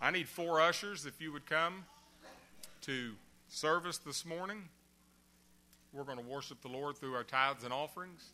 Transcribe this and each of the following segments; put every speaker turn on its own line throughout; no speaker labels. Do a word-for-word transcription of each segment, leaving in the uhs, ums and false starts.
I need four ushers, if you would come to service this morning. We're going to worship the Lord through our tithes and offerings.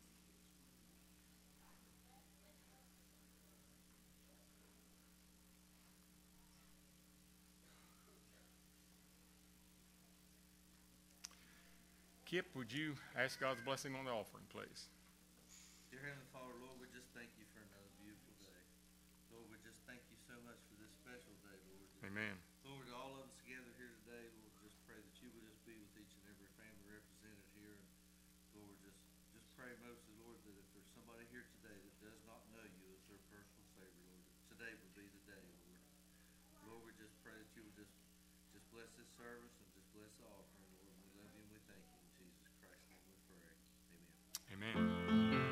Kip, would you ask God's blessing on the offering, please?
Dear Heavenly Father, Lord, we just thank you for another beautiful day. Lord, we just thank you so much for this special day, Lord.
Amen.
Lord, all of us together here today, Lord, just pray that you would just be with each and every family represented here. And Lord, just, just pray mostly, Lord, that if there's somebody here today that does not know you as their personal Savior, Lord, that today would be the day, Lord. Lord, we just pray that you would just, just bless this service and just bless the offering, Lord. We love you and we thank you. In Jesus Christ's name we pray. Amen.
Amen.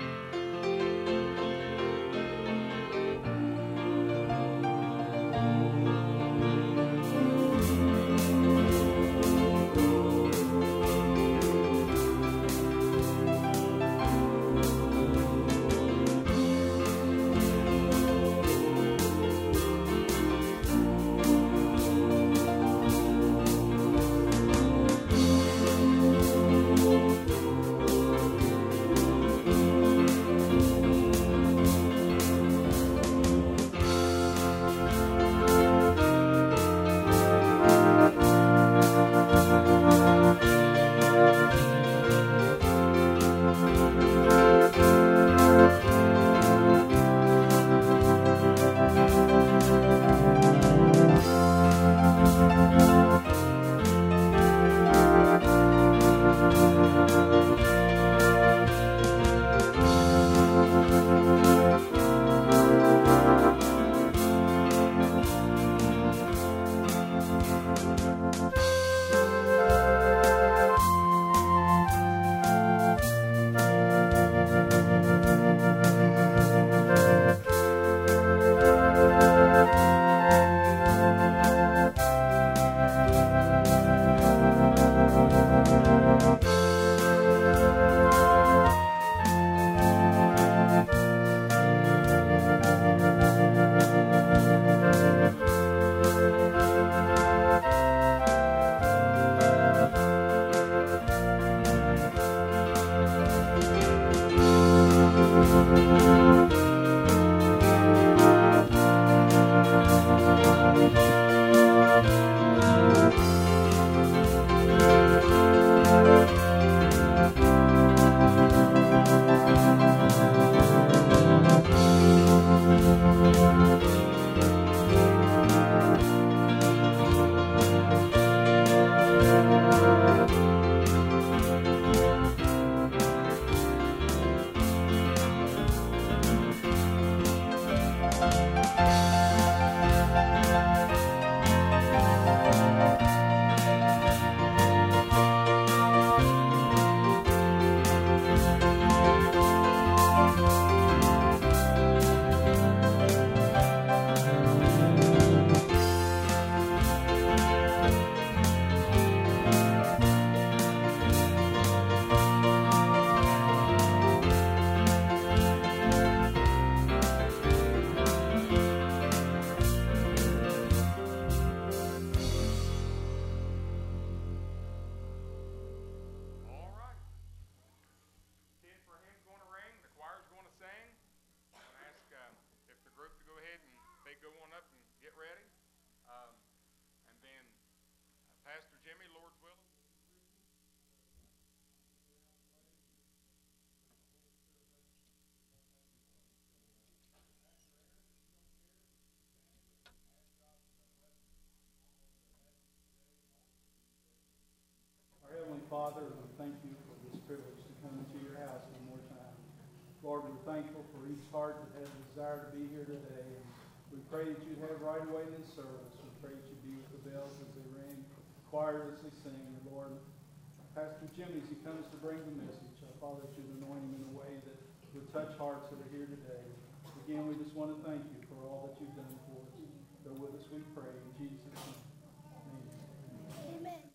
Father, we thank you for this privilege to come into your house one more time. Lord, we're thankful for each heart that has a desire to be here today. And we pray that you have right away in this service. We pray that you be with the bells as they ring, the choir as they sing. And Lord, Pastor Jimmy, as he comes to bring the message, uh, Father, that you'd anoint him in a way that would touch hearts that are here today. Again, we just want to thank you for all that you've done for us. Go with us, we pray. In Jesus' name. Amen.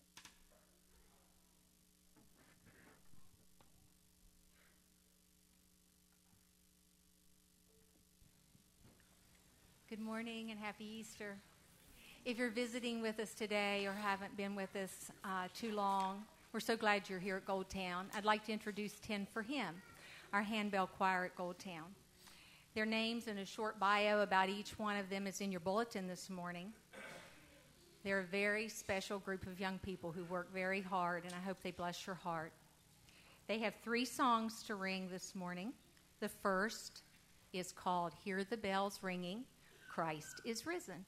Good morning and happy Easter. If you're visiting with us today or haven't been with us uh, too long, we're so glad you're here at Goldtown. I'd like to introduce Ten for Him, our handbell choir at Goldtown. Their names and a short bio about each one of them is in your bulletin this morning. They're a very special group of young people who work very hard, and I hope they bless your heart. They have three songs to ring this morning. The first is called Hear the Bells Ringing, Christ is Risen.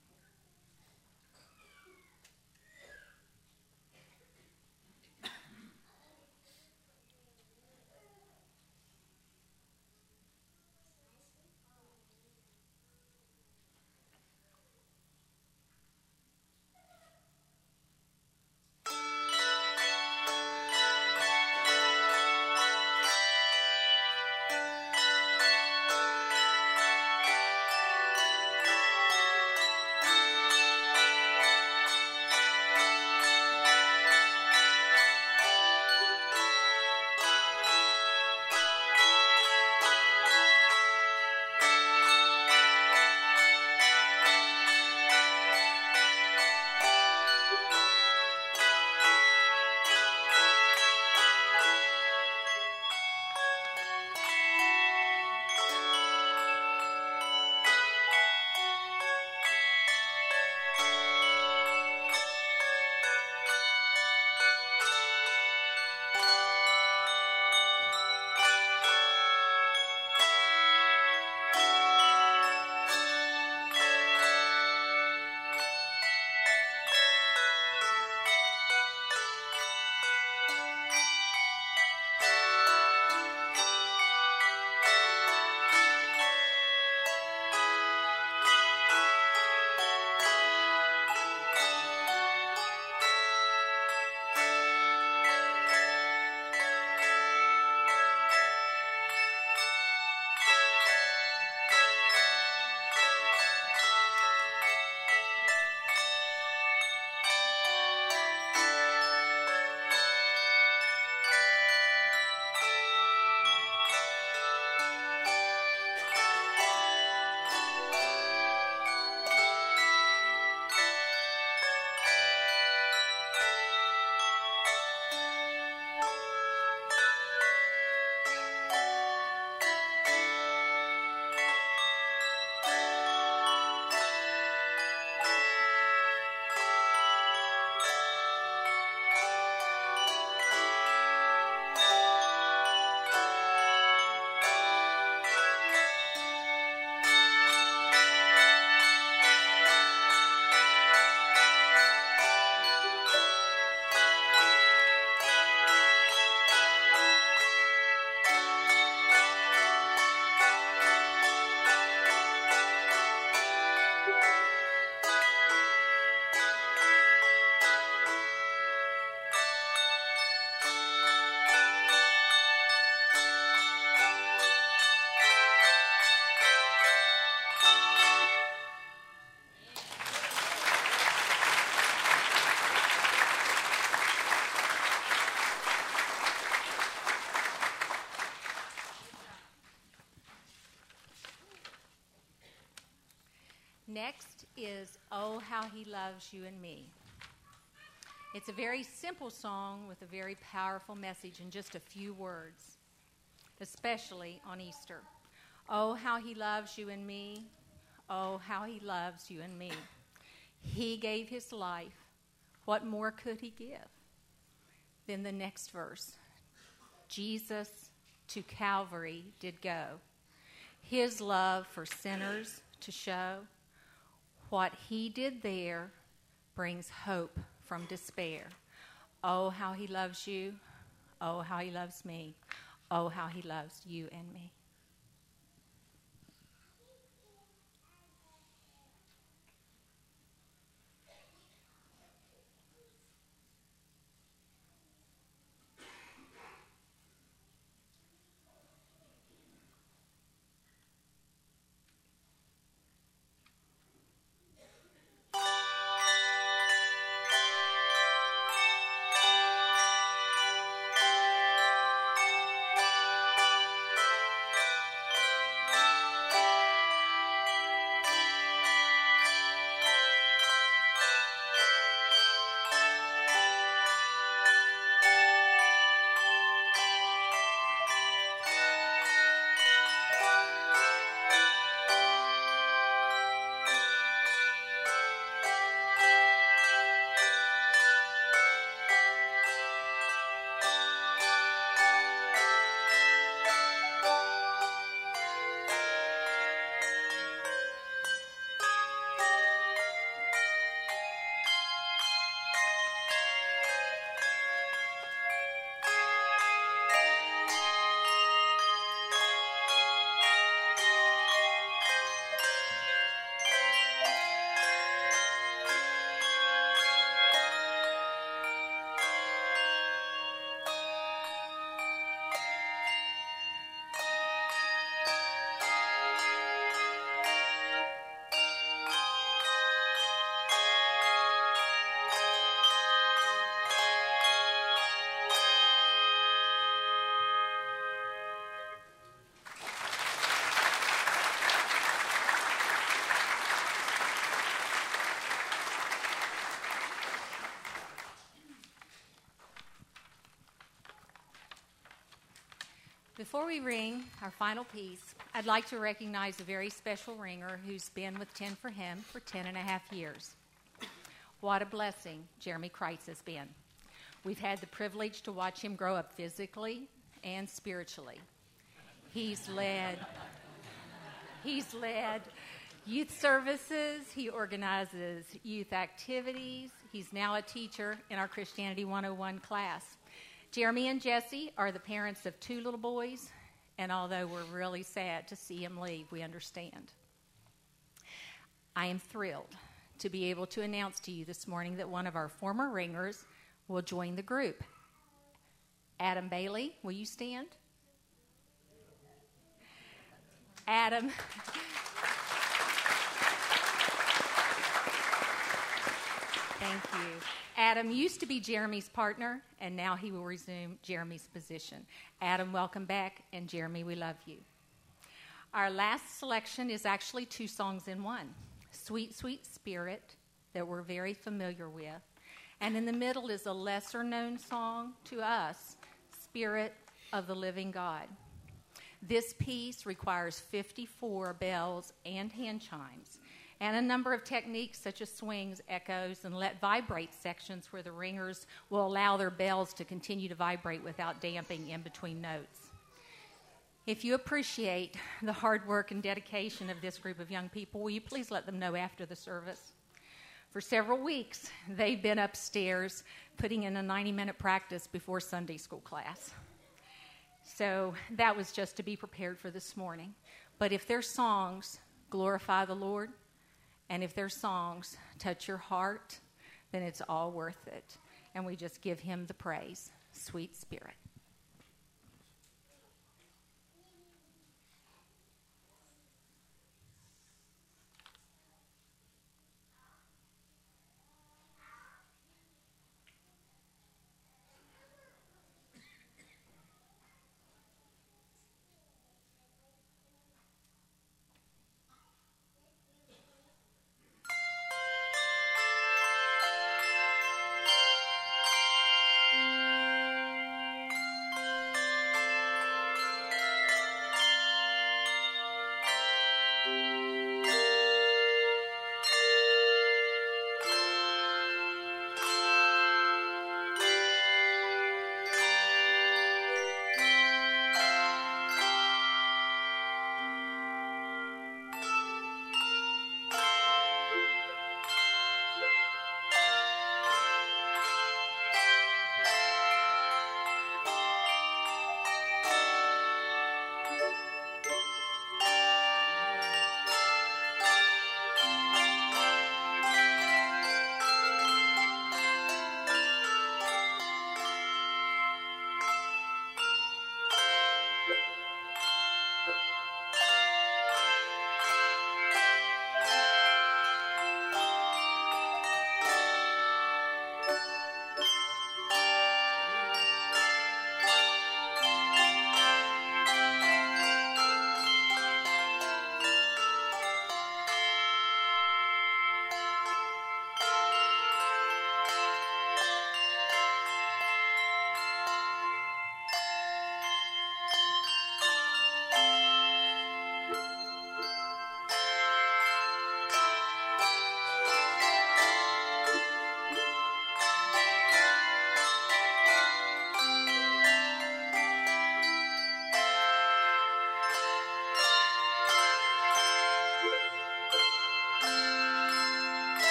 Next is Oh, How He Loves You and Me. It's a very simple song with a very powerful message in just a few words, especially on Easter. Oh, how He loves you and me. Oh, how He loves you and me. He gave His life. What more could He give? Then the next verse. Jesus to Calvary did go, His love for sinners to show. What He did there brings hope from despair. Oh, how He loves you. Oh, how He loves me. Oh, how He loves you and me. Before we ring our final piece, I'd like to recognize a very special ringer who's been with ten for Him for ten and a half years. What a blessing Jeremy Kreitz has been. We've had the privilege to watch him grow up physically and spiritually. He's led, he's led youth services. He organizes youth activities. He's now a teacher in our Christianity one oh one class. Jeremy and Jesse are the parents of two little boys, and although we're really sad to see him leave, we understand. I am thrilled to be able to announce to you this morning that one of our former ringers will join the group. Adam Bailey, will you stand? Adam. Thank you. Adam used to be Jeremy's partner, and now he will resume Jeremy's position. Adam, welcome back, and Jeremy, we love you. Our last selection is actually two songs in one. Sweet, Sweet Spirit, that we're very familiar with. And in the middle is a lesser-known song to us, Spirit of the Living God. This piece requires fifty-four bells and hand chimes, and a number of techniques such as swings, echoes, and let vibrate sections where the ringers will allow their bells to continue to vibrate without damping in between notes. If you appreciate the hard work and dedication of this group of young people, will you please let them know after the service? For several weeks, they've been upstairs putting in a ninety-minute practice before Sunday school class. So that was just to be prepared for this morning. But if their songs glorify the Lord, and if their songs touch your heart, then it's all worth it. And we just give Him the praise. Sweet Spirit.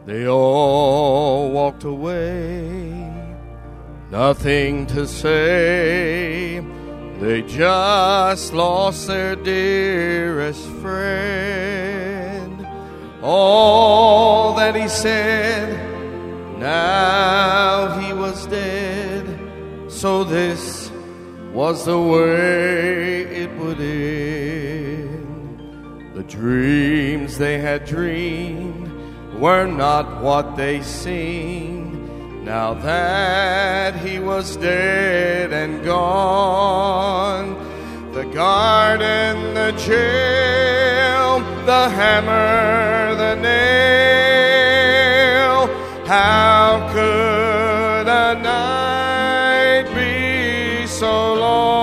They all walked away, nothing to say. They just lost their dearest friend. All that he said, now he was dead. So this was the way it would end. The dreams they had dreamed were not what they seemed. Now that he was dead and gone, the garden, the jail, the hammer, the nail, how could a night be so long?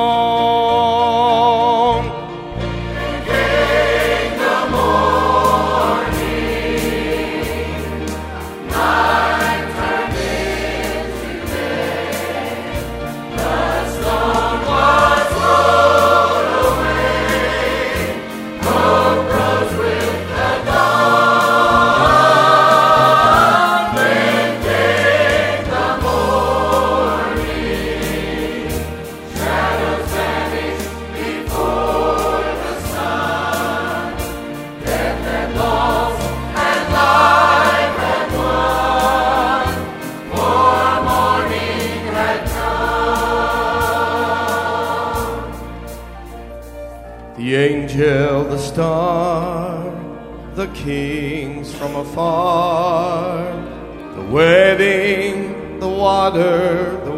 The angel, the star, the kings from afar, the wedding, the water, the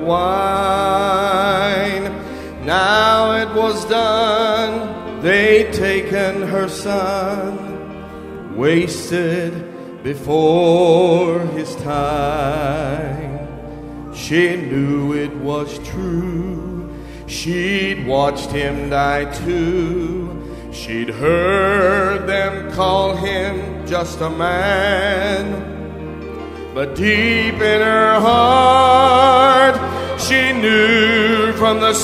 wine. Now it was done, they'd taken her son, wasted before his time. She knew it was true. She'd watched him die too. She'd heard them call him just a man. But deep in her heart, she knew from the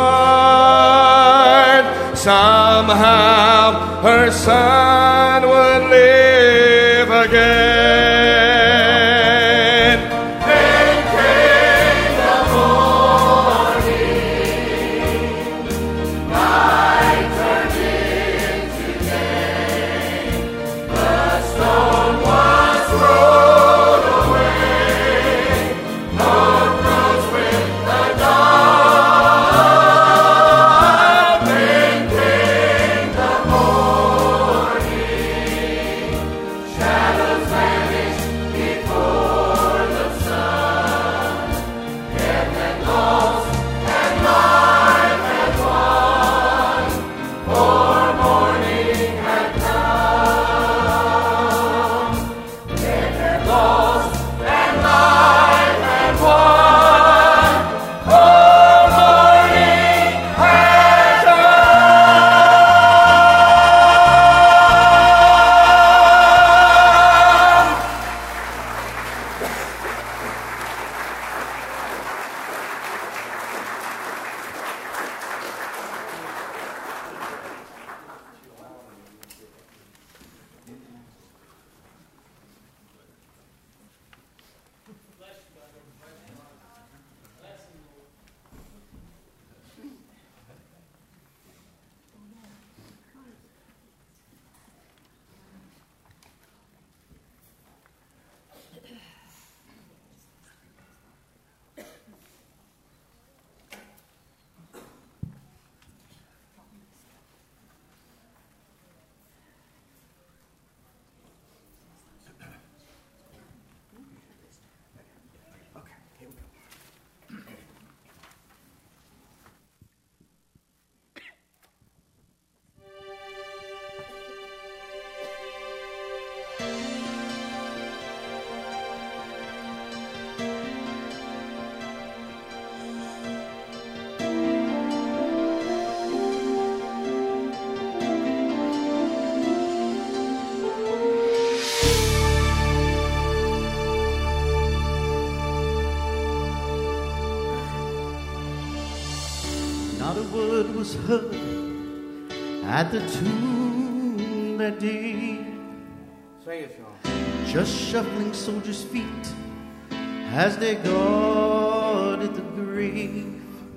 start, somehow her son would live again.
Not a word was heard at the tomb that day.
Sing it, Sean.
Just shuffling soldiers' feet as they guarded the grave.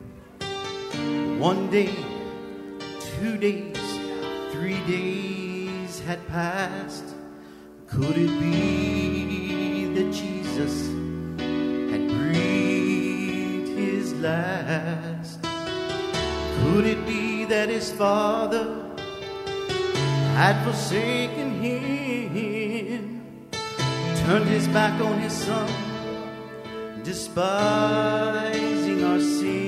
One day, two days, three days had passed. Could it be that Jesus had breathed his last? Could it be that his Father had forsaken him, turned his back on his Son, despising our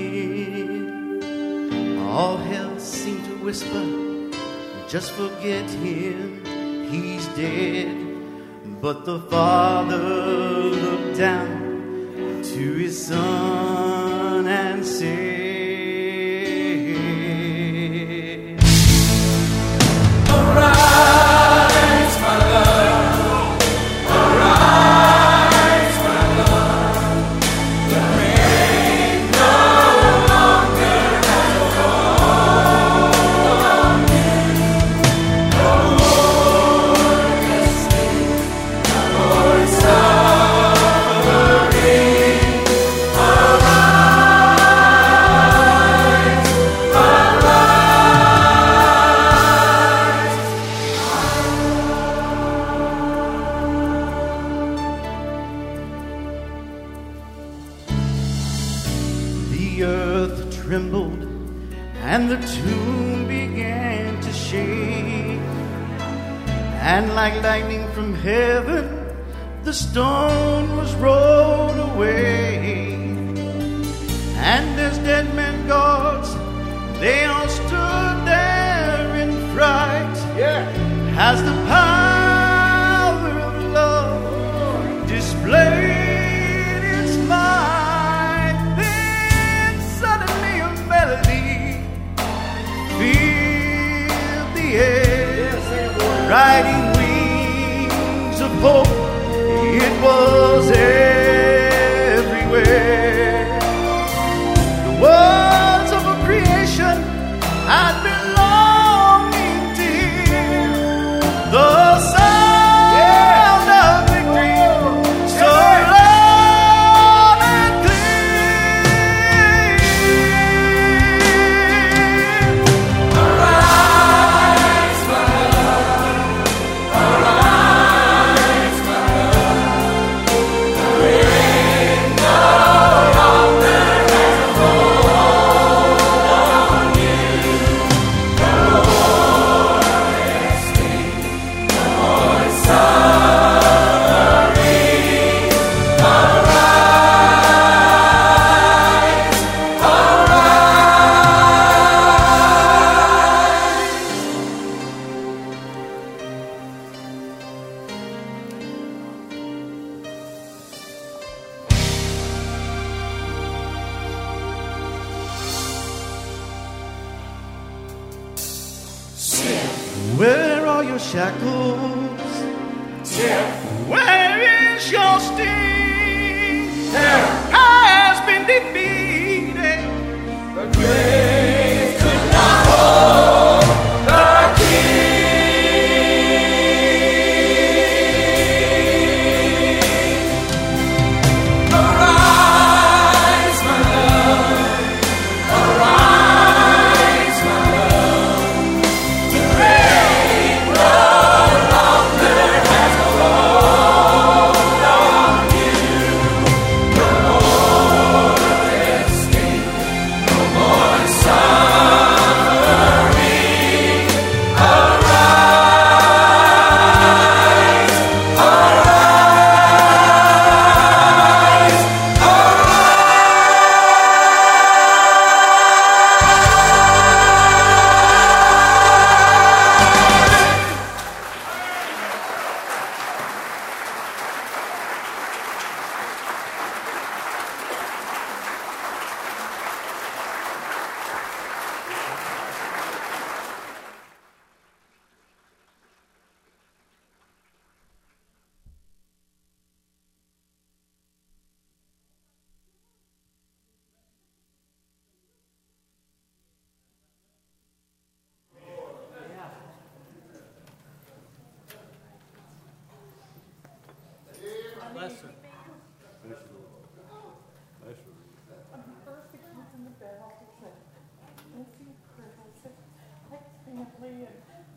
sin? All hell seemed to whisper, just forget him, he's dead. But the Father looked down to his Son and said,
Arise, my love, arise, my love, the rain no longer has a hold on you. The Lord is near, the Lord is suffering. Arise, arise.
The earth trembled and the tomb began to shake, and like lightning from heaven the stone was rolled away. And as dead men gods, they all stood there in fright, as the power of love displayed its might. Then suddenly a melody filled the air, riding wings of hope. It was everywhere. The words of a creation had been longing to hear the sound of victory, so loud and clear.
Arise, my love, arise, my love, the rain no longer has a hold on you. The Lord is near, the Lord is suffering. Arise, arise.
Where are your shackles? Where is your sting? Has been defeated.
The grave could not hold the King. Arise, my love, arise, my love. The rain no longer has a hold on you. The Lord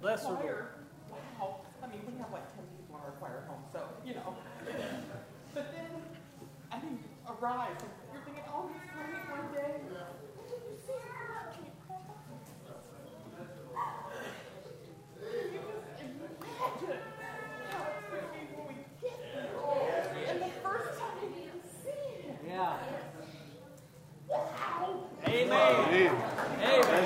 Bless her, Lord.
choir, wow. I mean, we have like ten people in our choir home, so, you know. But then, I mean, arrive, and you're thinking, oh, he's coming one day. And you see her, can you call her? You just imagine how it's going to be when we get there. And the first time you see him.
Yeah.
Wow.
Amen. Amen.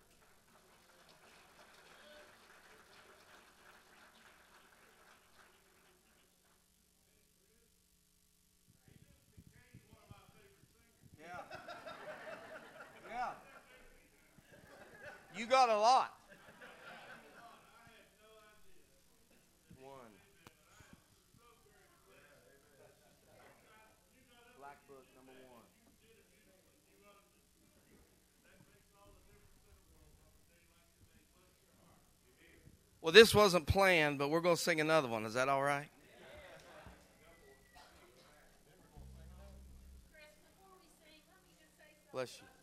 Yeah. You got a lot. One. Black Book, number one. Well, this wasn't planned, but we're going to sing another one. Is that all right? Bless you.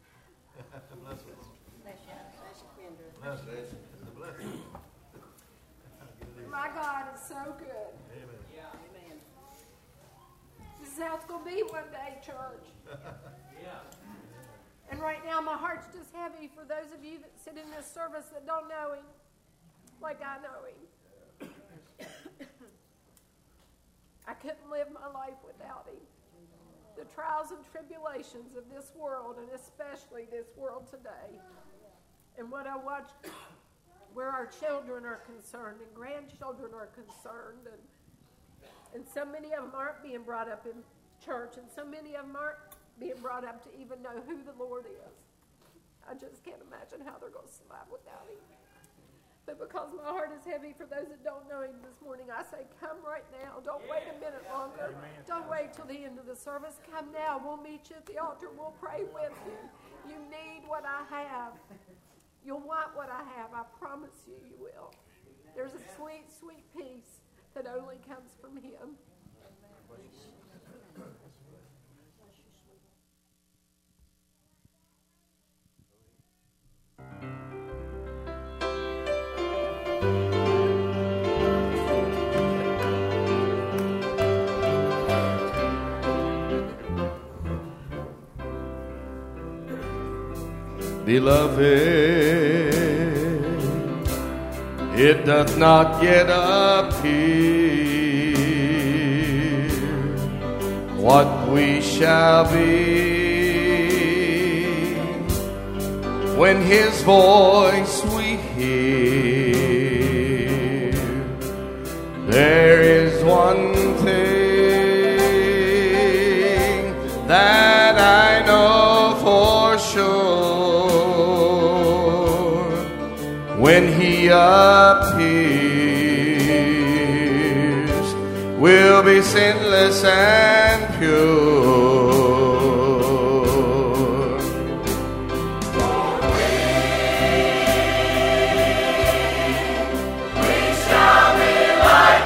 My God is so good. Amen. This is how it's going to be one day, church. And right now, my heart's just heavy for those of you that sit in this service that don't know Him like I know Him. I couldn't live my life without Him. The trials and tribulations of this world, and especially this world today, and what I watch, where our children are concerned and grandchildren are concerned, and and so many of them aren't being brought up in church, and so many of them aren't being brought up to even know who the Lord is. I just can't imagine how they're going to survive without Him. But because my heart is heavy for those that don't know Him this morning, I say, come right now. Don't wait a minute longer. Amen. Don't wait till the end of the service. Come now. We'll meet you at the altar. We'll pray with you. You need what I have. You'll want what I have. I promise you, you will. There's a sweet, sweet peace that only comes from Him.
Beloved, it doth not yet appear what we shall be when His voice we hear. There is one thing that I know for sure. When He appears, we'll be sinless and pure.
For we, we shall be like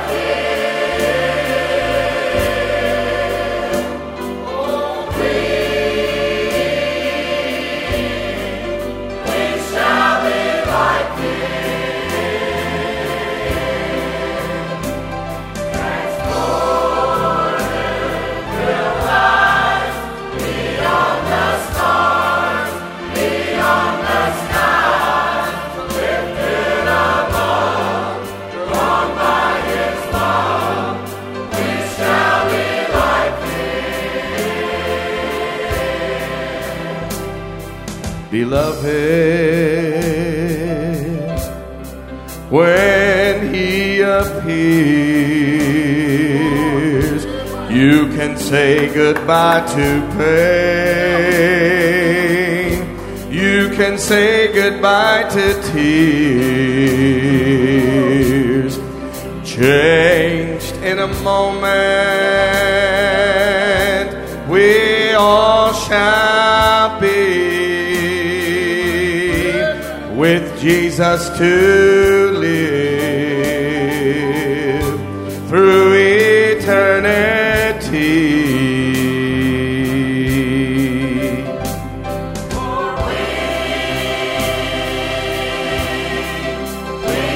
Him. Oh, we, we shall be like Him.
Beloved, when He appears, you can say goodbye to pain. You can say goodbye to tears. Changed in a moment, we all shall be with Jesus to live through eternity.
For we, we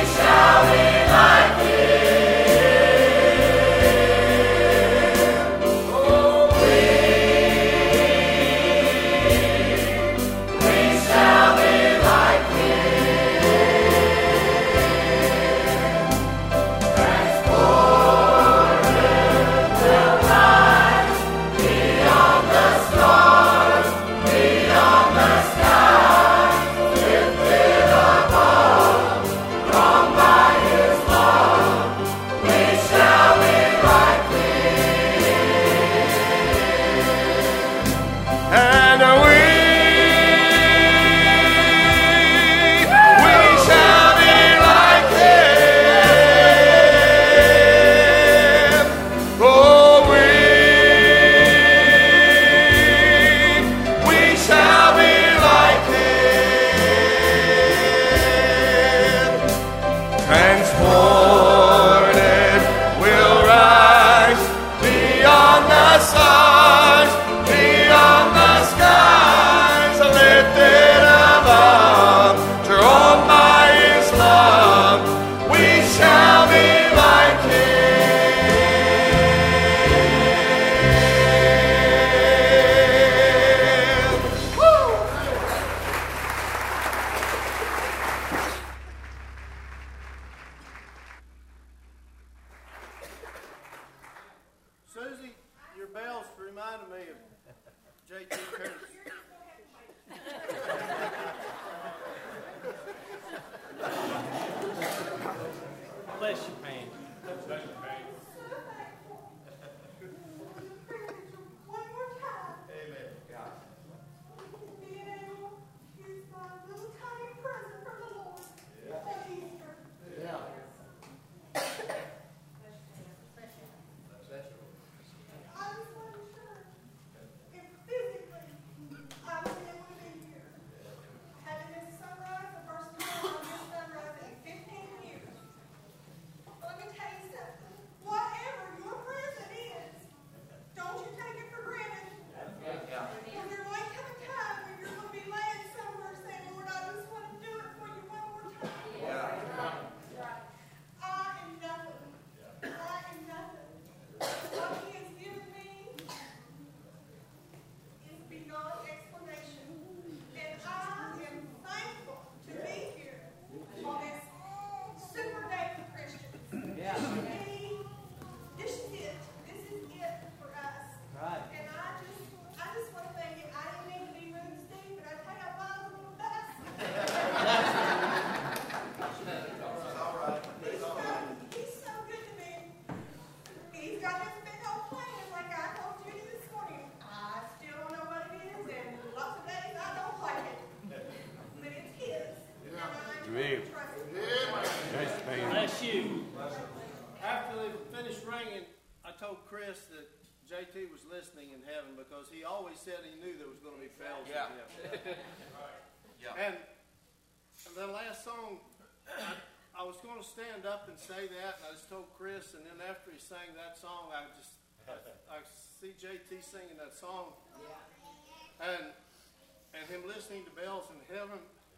told Chris that J T was listening in heaven because he always said he knew there was going to be bells
Yeah.
in heaven. Yeah. And, and the last song, I, I was going to stand up and say that, and I just told Chris, and then after he sang that song, I just I see J T singing that song, and and him listening to bells in heaven.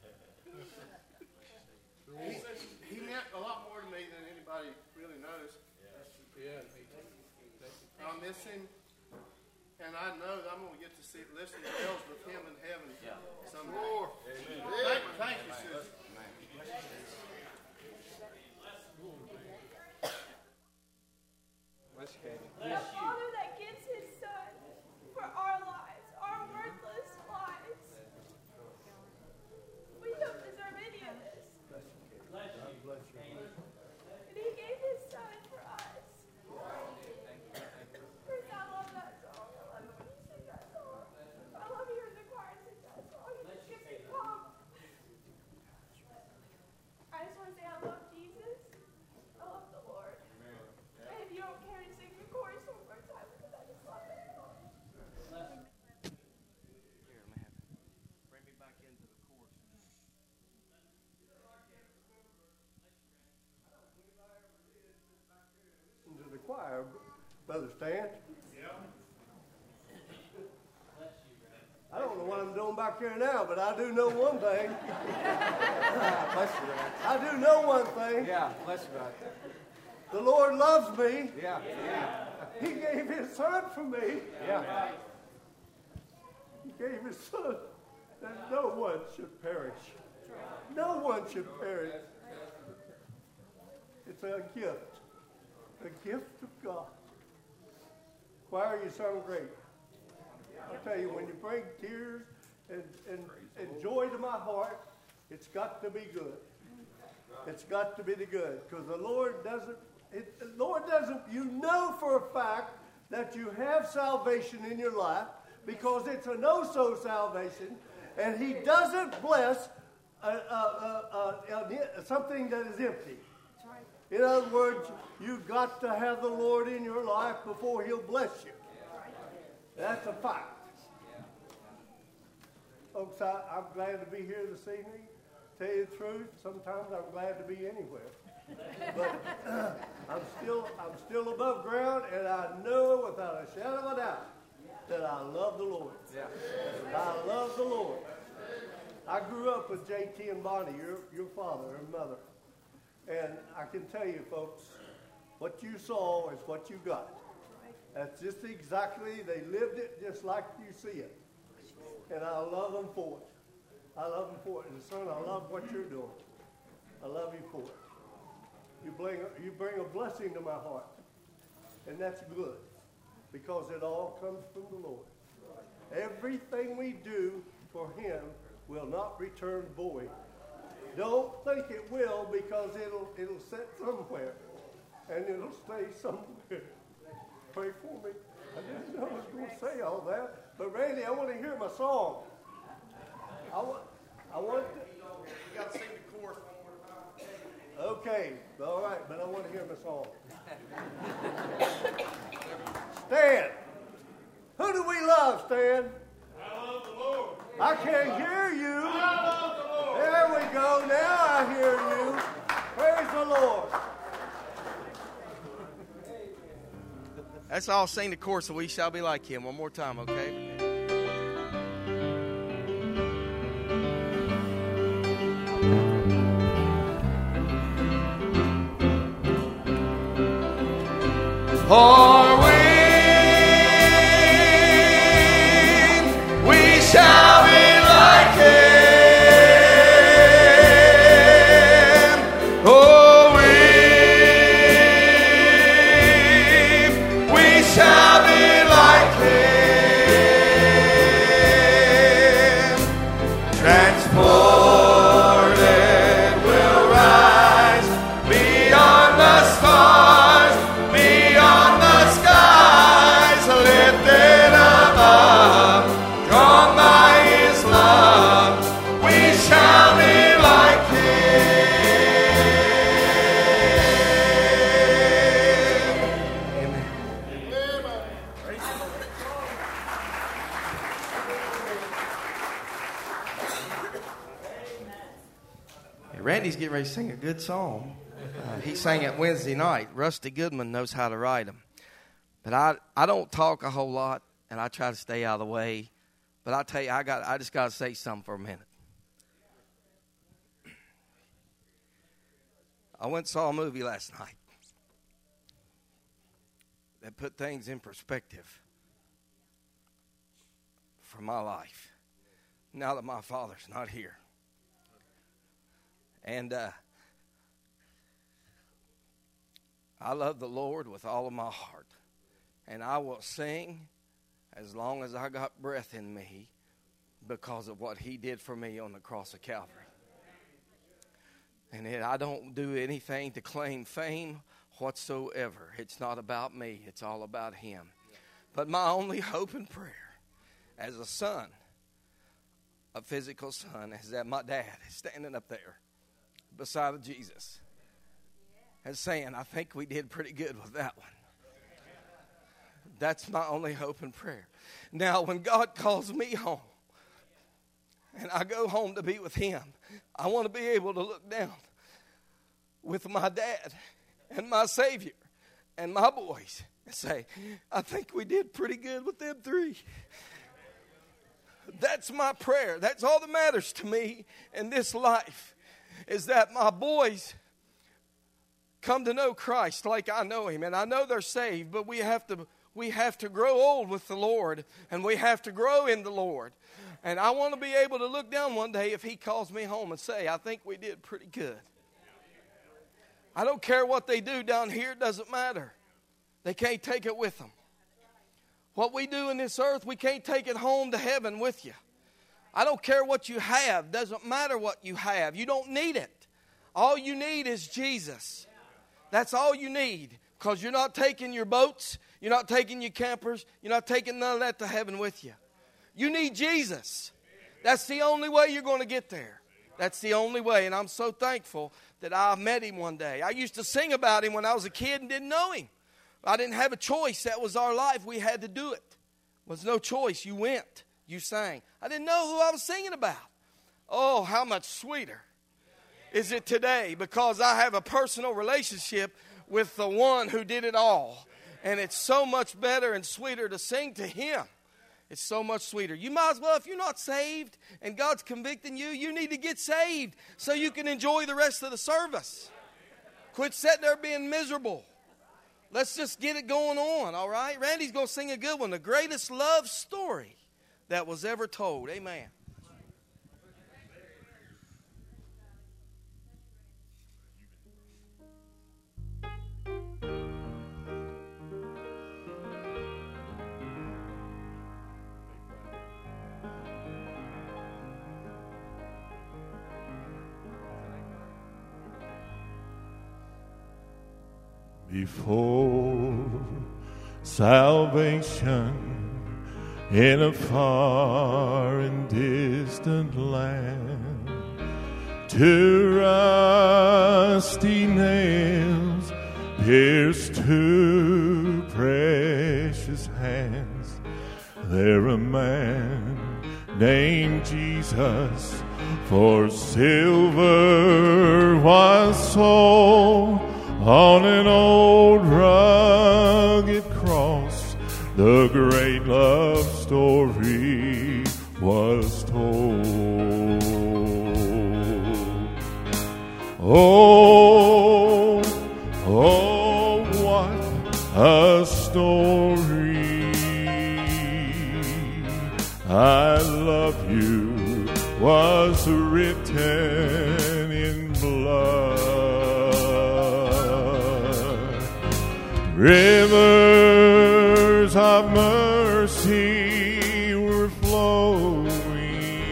He, he meant a lot more to me than anybody really knows.
Yeah.
I miss him, and I know that I'm going to get to see, listen to bells with him in heaven someday. Thank, thank you, Susan.
The Father that gives His Son for our lives, our worthless lives. We don't deserve any of this. And He gave His Son for us. Chris, I love that song. I love it when you sing that song. I love hearing the choir sing that song. It just gives me pump. I just want to say I love Jesus. I love the Lord. And if you don't care to sing the chorus one more time, because I just love that song.
Here, let me have it. Bring me back into the chorus.
To the choir, Brother Stan. I don't know what I'm doing back here now, but I do know one thing.
Bless you, man.
I do know one thing.
Yeah, bless you, man.
The Lord loves me.
Yeah.
He gave His Son for me.
Yeah.
He gave His Son that no one should perish. No one should perish. It's a gift. A gift of God. Choir, you sung great. I tell you, when you bring tears and, and, and joy to my heart, it's got to be good. It's got to be the good. Because the Lord doesn't, it, the Lord doesn't, you know for a fact that you have salvation in your life because it's a no-so salvation, and He doesn't bless a, a, a, a, a, something that is empty. In other words, you've got to have the Lord in your life before He'll bless you. That's a fact. Folks, I, I'm glad to be here this evening. Tell you the truth, sometimes I'm glad to be anywhere. But uh, I'm still I'm still above ground, and I know without a shadow of a doubt that I love the Lord.
Yeah.
I love the Lord. I grew up with J T and Bonnie, your, your father and mother. And I can tell you, folks, what you saw is what you got. That's just exactly, they lived it just like you see it. And I love them for it. I love them for it. And son, I love what you're doing. I love you for it. You bring, you bring a blessing to my heart. And that's good. Because it all comes from the Lord. Everything we do for Him will not return void. Don't think it will, because it'll it'll sit somewhere. And it'll stay somewhere. Pray for me. I didn't know I was going to say all that. But Randy, I want to hear my song. I want, I want to.
You got to sing the chorus one more time.
Okay, all right, but I want to hear my song. Stan, who do we love, Stan?
I love the Lord.
I can't hear you.
I love the Lord.
There we go. Now I hear you. Praise the Lord.
Let's all sing the chorus of We Shall Be Like Him one more time, okay?
For we, we shall be like Him. Oh, we, we shall be like Him. Transported we'll rise beyond the stars, beyond the
Randy's getting ready to sing a good song. Uh, he sang it Wednesday night. Rusty Goodman knows how to write them. But I, I don't talk a whole lot, and I try to stay out of the way. But I tell you, I got I just got to say something for a minute. I went and saw a movie last night that put things in perspective for my life now that my father's not here. And uh, I love the Lord with all of my heart. And I will sing as long as I got breath in me because of what he did for me on the cross of Calvary. And it, I don't do anything to claim fame whatsoever. It's not about me. It's all about him. But my only hope and prayer as a son, a physical son, is that my dad is standing up there beside of Jesus and saying, I think we did pretty good with that one. That's my only hope and prayer. Now, when God calls me home and I go home to be with him, I want to be able to look down with my dad and my Savior and my boys and say, I think we did pretty good with them three. That's my prayer. That's all that matters to me in this life, is that my boys come to know Christ like I know him. And I know they're saved, but we have to we have to grow old with the Lord, and we have to grow in the Lord. And I want to be able to look down one day if he calls me home and say, I think we did pretty good. I don't care what they do down here. It doesn't matter. They can't take it with them. What we do in this earth, we can't take it home to heaven with you. I don't care what you have. Doesn't matter what you have. You don't need it. All you need is Jesus. That's all you need, because you're not taking your boats. You're not taking your campers. You're not taking none of that to heaven with you. You need Jesus. That's the only way you're going to get there. That's the only way. And I'm so thankful that I met him one day. I used to sing about him when I was a kid and didn't know him. I didn't have a choice. That was our life. We had to do it. There was no choice. You went. You sang. I didn't know who I was singing about. Oh, how much sweeter is it today, because I have a personal relationship with the one who did it all. And it's so much better and sweeter to sing to him. It's so much sweeter. You might as well, if you're not saved and God's convicting you, you need to get saved so you can enjoy the rest of the service. Quit sitting there being miserable. Let's just get it going on, all right? Randy's going to sing a good one, the greatest love story that was ever told. Amen.
Before salvation in a far and distant land, two rusty nails pierced two precious hands. There a man named Jesus for silver was sold. On an old rugged cross, the great love story was told. Oh, oh, what a story. I love you was written in blood. Rivers of mercy were flowing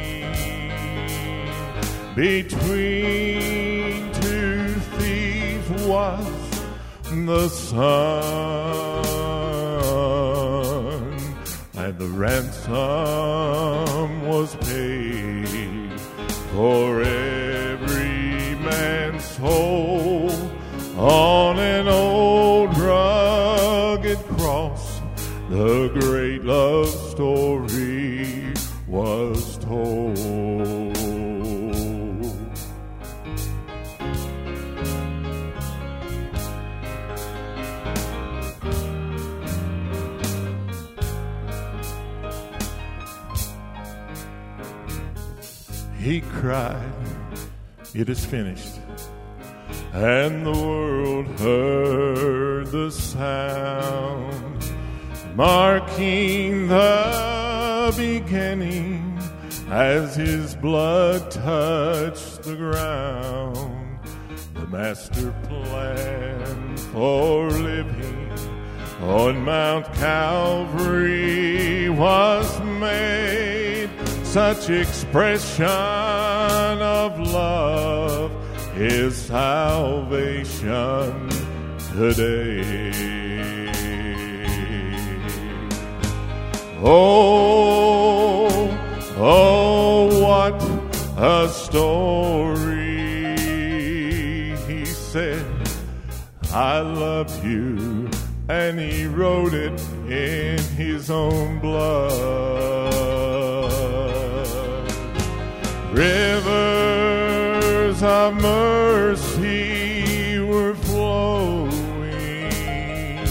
between two thieves was the sun, and the ransom was paid for every man's soul. On an old rugged cross, the great love story was told. he cried, "It is finished." And the world heard the sound, marking the beginning as his blood touched the ground. The master plan for living on Mount Calvary was made, such expression of love is salvation today. Oh, oh, what a story. He said, "I love you," and he wrote it in his own blood. Rivers of mercy were flowing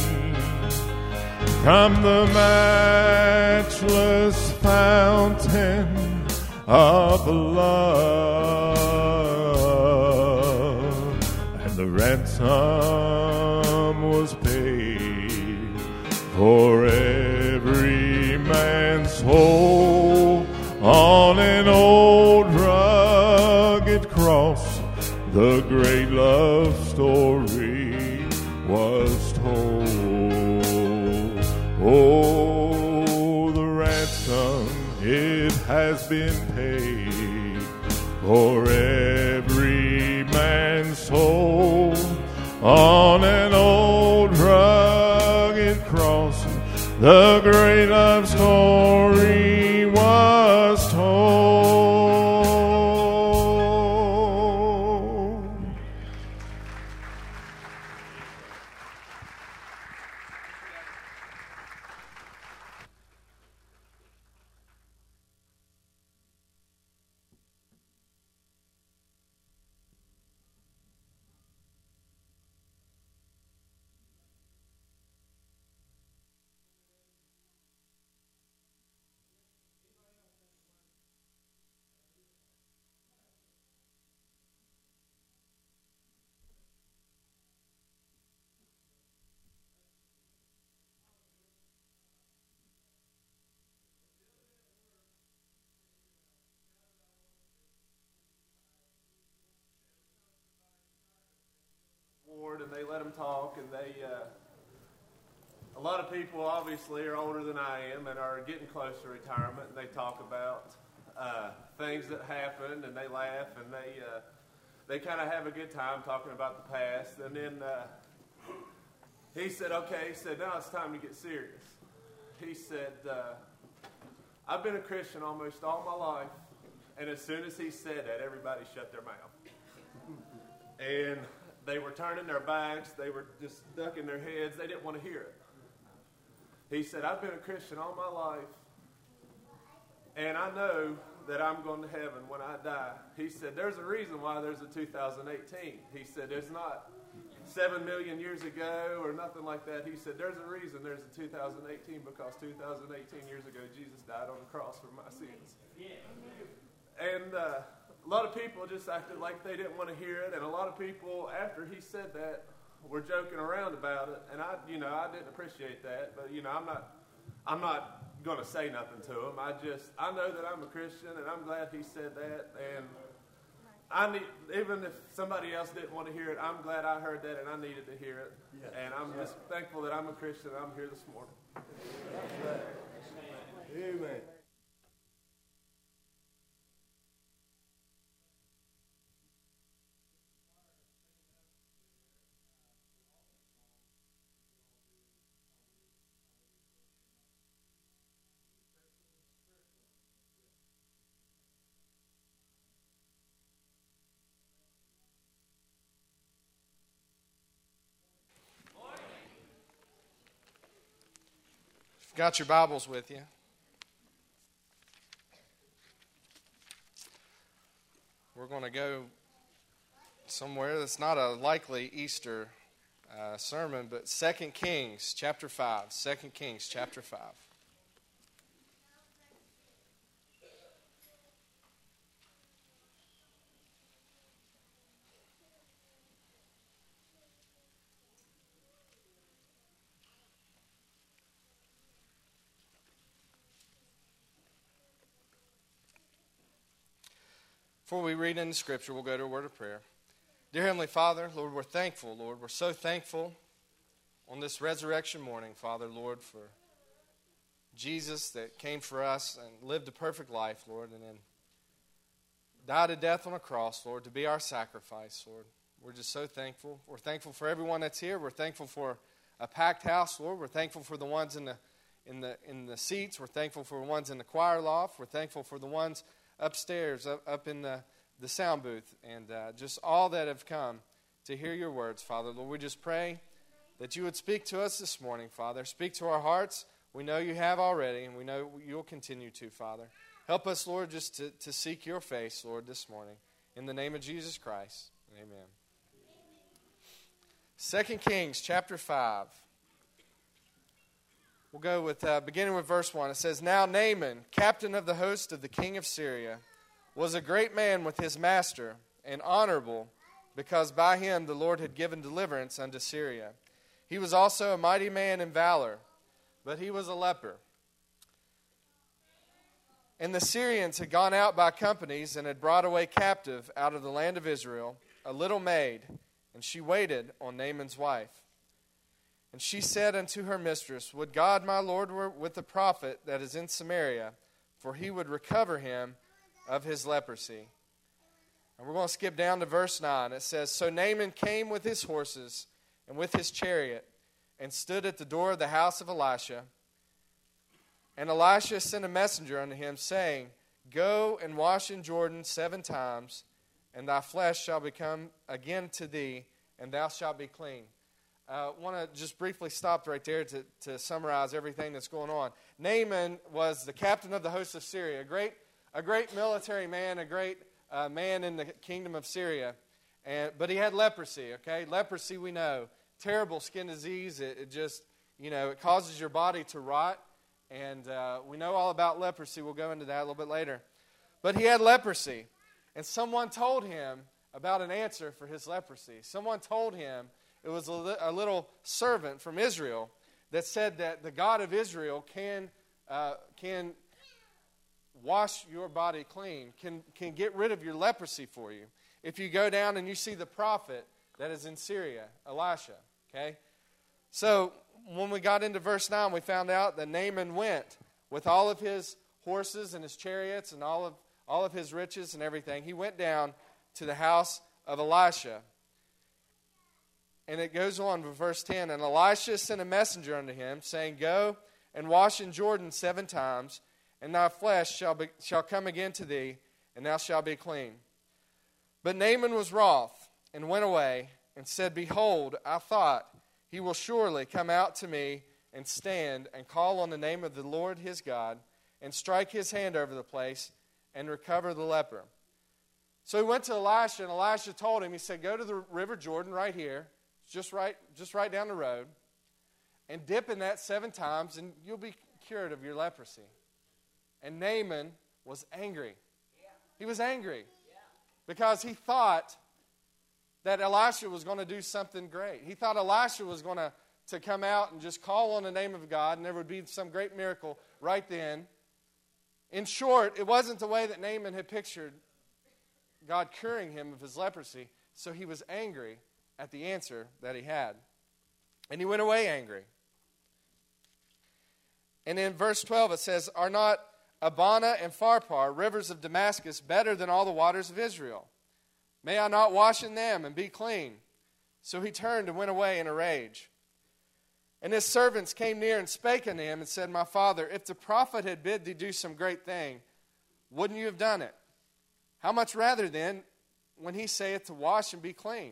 from the matchless fountain of love, and the ransom was paid for every man's soul. On an old rugged cross, the great love story was told. Oh, the ransom, it has been paid for every man's soul. On an old rugged cross, the great love story was told.
And they let them talk, and they uh, a lot of people obviously are older than I am and are getting close to retirement, and they talk about uh, things that happened, and they laugh, and they uh, they kind of have a good time talking about the past. And then uh, he said, okay, he said, now it's time to get serious. He said, uh, I've been a Christian almost all my life, and as soon as he said that, everybody shut their mouth. And they were turning their backs. They were just ducking their heads. They didn't want to hear it. He said, I've been a Christian all my life, and I know that I'm going to heaven when I die. He said, there's a reason why there's a two thousand eighteen. He said, there's not seven million years ago or nothing like that. He said, there's a reason there's a two thousand eighteen, because two thousand eighteen years ago, Jesus died on the cross for my sins. And uh, a lot of people just acted like they didn't want to hear it, and a lot of people, after he said that, were joking around about it, and I, you know, I didn't appreciate that. But you know, I'm not, I'm not going to say nothing to him. I just, I know that I'm a Christian, and I'm glad he said that. And I need, even if somebody else didn't want to hear it, I'm glad I heard that, and I needed to hear it. Yes. And I'm just thankful that I'm a Christian. And I'm here this morning.
Amen.
Got your Bibles with you? We're going to go somewhere that's not a likely Easter uh, sermon, but Second Kings chapter five. Second Kings chapter five. Before we read in the Scripture, we'll go to a word of prayer. Dear Heavenly Father, Lord, we're thankful, Lord. We're so thankful on this resurrection morning, Father, Lord, for Jesus that came for us and lived a perfect life, Lord, and then died a death on a cross, Lord, to be our sacrifice, Lord. We're just so thankful. We're thankful for everyone that's here. We're thankful for a packed house, Lord. We're thankful for the ones in the in the in the seats. We're thankful for the ones in the choir loft. We're thankful for the ones upstairs, up, up in the, the sound booth, and uh, just all that have come to hear your words, Father. Lord, we just pray that you would speak to us this morning, Father. Speak to our hearts. We know you have already, and we know you'll continue to, Father. Help us, Lord, just to, to seek your face, Lord, this morning. In the name of Jesus Christ, amen. Second Kings chapter five. We'll go with, uh, beginning with verse one. It says, Now Naaman, captain of the host of the king of Syria, was a great man with his master, and honorable, because by him the Lord had given deliverance unto Syria. He was also a mighty man in valor, but he was a leper. And the Syrians had gone out by companies and had brought away captive out of the land of Israel a little maid, and she waited on Naaman's wife. And she said unto her mistress, Would God my Lord were with the prophet that is in Samaria, for he would recover him of his leprosy. And we're going to skip down to verse nine. It says, So Naaman came with his horses and with his chariot, and stood at the door of the house of Elisha. And Elisha sent a messenger unto him, saying, Go and wash in Jordan seven times, and thy flesh shall become again to thee, and thou shalt be clean. I uh, want to just briefly stop right there to, to summarize everything that's going on. Naaman was the captain of the host of Syria, a great, a great military man, a great uh, man in the kingdom of Syria. And, but he had leprosy, okay? Leprosy, we know, terrible skin disease. It, it just, you know, it causes your body to rot. And uh, we know all about leprosy. We'll go into that a little bit later. But he had leprosy. And someone told him about an answer for his leprosy. Someone told him, it was a, li- a little servant from Israel that said that the God of Israel can uh, can wash your body clean, can, can get rid of your leprosy for you. If you go down and you see the prophet that is in Syria, Elisha, okay? So when we got into verse nine, we found out that Naaman went with all of his horses and his chariots and all of, all of his riches and everything. He went down to the house of Elisha. And it goes on with verse ten. And Elisha sent a messenger unto him, saying, Go and wash in Jordan seven times, and thy flesh shall, be, shall come again to thee, and thou shalt be clean. But Naaman was wroth, and went away, and said, Behold, I thought, he will surely come out to me, and stand, and call on the name of the Lord his God, and strike his hand over the place, and recover the leper. So he went to Elisha, and Elisha told him, he said, Go to the river Jordan right here, just right, just right down the road, and dip in that seven times, and you'll be cured of your leprosy. And Naaman was angry. He was angry because he thought that Elisha was going to do something great. He thought Elisha was going to, to come out and just call on the name of God, and there would be some great miracle right then. In short, it wasn't the way that Naaman had pictured God curing him of his leprosy, so he was angry at the answer that he had. And he went away angry. And in verse twelve it says, Are not Abana and Pharpar, rivers of Damascus, better than all the waters of Israel? May I not wash in them and be clean? So he turned and went away in a rage. And his servants came near and spake unto him and said, My father, if the prophet had bid thee do some great thing, wouldn't you have done it? How much rather then, when he saith to wash and be clean?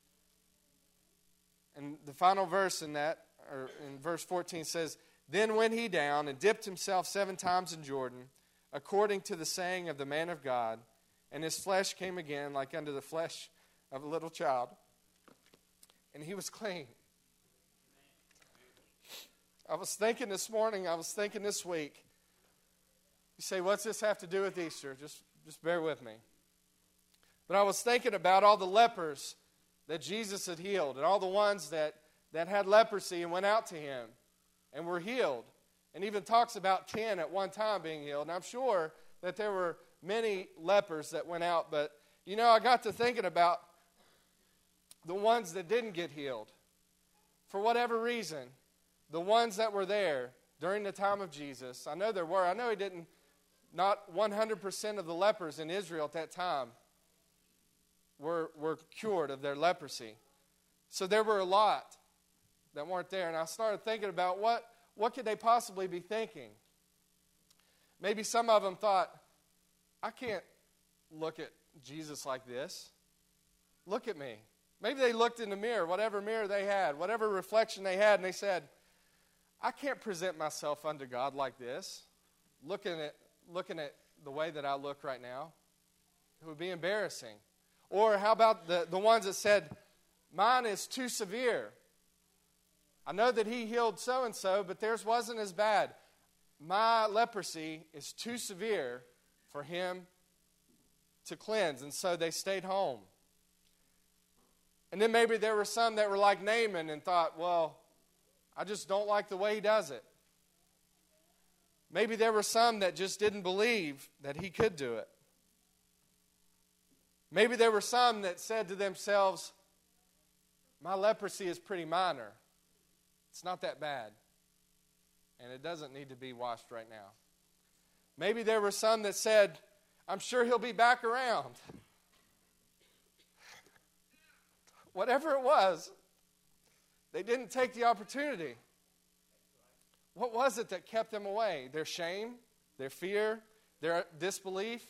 And the final verse in that, or in verse fourteen says, Then went he down and dipped himself seven times in Jordan, according to the saying of the man of God, and his flesh came again like unto the flesh of a little child, and he was clean. I was thinking this morning, I was thinking this week, you say, what's this have to do with Easter? Just, just bear with me. But I was thinking about all the lepers that Jesus had healed, and all the ones that, that had leprosy and went out to him and were healed. And even talks about ten at one time being healed. And I'm sure that there were many lepers that went out, but, you know, I got to thinking about the ones that didn't get healed. For whatever reason, the ones that were there during the time of Jesus, I know there were. I know he didn't, not one hundred percent of the lepers in Israel at that time were, were cured of their leprosy. So there were a lot that weren't there. And I started thinking about what, what could they possibly be thinking? Maybe some of them thought, I can't look at Jesus like this. Look at me. Maybe they looked in the mirror, whatever mirror they had, whatever reflection they had, and they said, I can't present myself unto God like this, looking at, looking at the way that I look right now. It would be embarrassing. Or how about the, the ones that said, mine is too severe. I know that he healed so-and-so, but theirs wasn't as bad. My leprosy is too severe for him to cleanse, and so they stayed home. And then maybe there were some that were like Naaman and thought, well, I just don't like the way he does it. Maybe there were some that just didn't believe that he could do it. Maybe there were some that said to themselves, my leprosy is pretty minor. It's not that bad. And it doesn't need to be washed right now. Maybe there were some that said, I'm sure he'll be back around. Whatever it was, they didn't take the opportunity. What was it that kept them away? Their shame, their fear, their disbelief?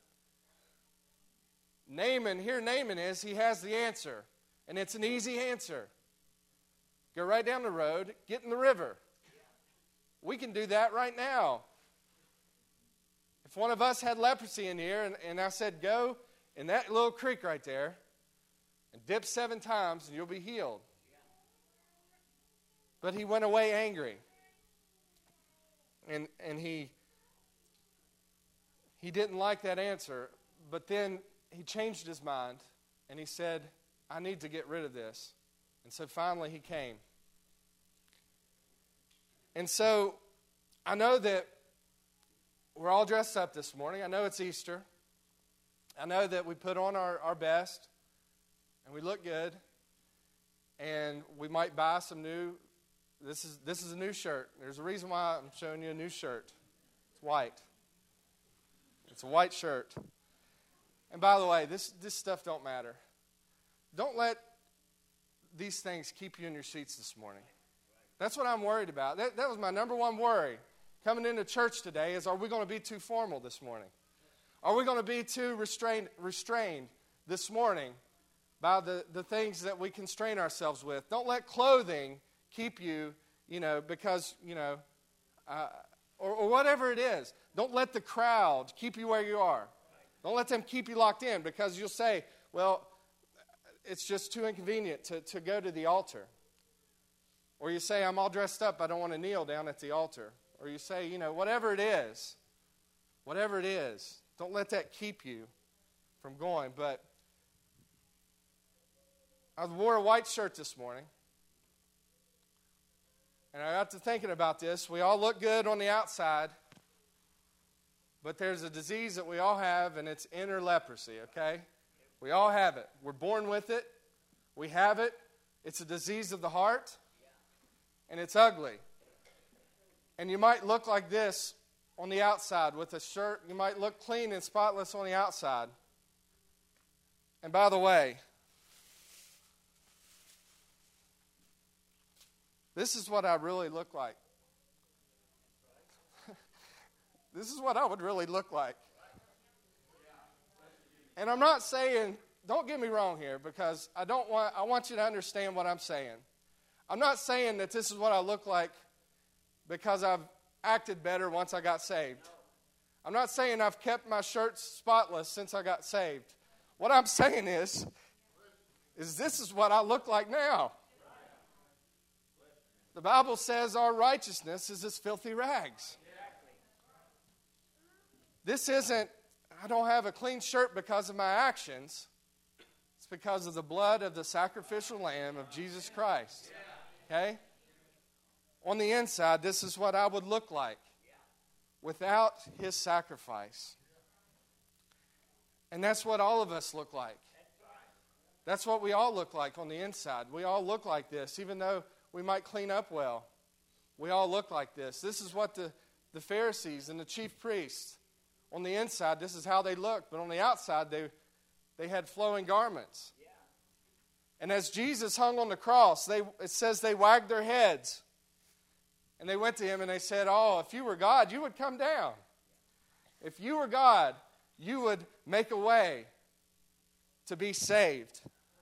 Naaman, here Naaman is, he has the answer. And it's an easy answer. Go right down the road, get in the river. We can do that right now. If one of us had leprosy in here and, and I said, go in that little creek right there and dip seven times and you'll be healed. But he went away angry. And and he he didn't like that answer. But then he changed his mind and he said, I need to get rid of this. And so finally he came. And so I know that we're all dressed up this morning. I know it's Easter. I know that we put on our, our best and we look good. And we might buy some new, this is this is a new shirt. There's a reason why I'm showing you a new shirt. It's white. It's a white shirt. And by the way, this, this stuff don't matter. Don't let these things keep you in your seats this morning. That's what I'm worried about. That, that was my number one worry coming into church today is, are we going to be too formal this morning? Are we going to be too restrained, restrained this morning by the, the things that we constrain ourselves with? Don't let clothing keep you, you know, because, you know, uh, or, or whatever it is. Don't let the crowd keep you where you are. Don't let them keep you locked in because you'll say, well, it's just too inconvenient to, to go to the altar. Or you say, I'm all dressed up, I don't want to kneel down at the altar. Or you say, you know, whatever it is, whatever it is, don't let that keep you from going. But I wore a white shirt this morning. And I got to thinking about this. We all look good on the outside. But there's a disease that we all have, and it's inner leprosy, okay? We all have it. We're born with it. We have it. It's a disease of the heart, and it's ugly. And you might look like this on the outside with a shirt. You might look clean and spotless on the outside. And by the way, this is what I really look like. This is what I would really look like. And I'm not saying, don't get me wrong here, because I don't want I want you to understand what I'm saying. I'm not saying that this is what I look like because I've acted better once I got saved. I'm not saying I've kept my shirts spotless since I got saved. What I'm saying is, is this is what I look like now. The Bible says our righteousness is as filthy rags. This isn't, I don't have a clean shirt because of my actions. It's because of the blood of the sacrificial lamb of Jesus Christ. Okay? On the inside, this is what I would look like without his sacrifice. And that's what all of us look like. That's what we all look like on the inside. We all look like this, even though we might clean up well. We all look like this. This is what the, the Pharisees and the chief priests, on the inside, this is how they looked. But on the outside, they, they had flowing garments. And as Jesus hung on the cross, they, it says they wagged their heads. And they went to him and they said, oh, if you were God, you would come down. If you were God, you would make a way to be saved.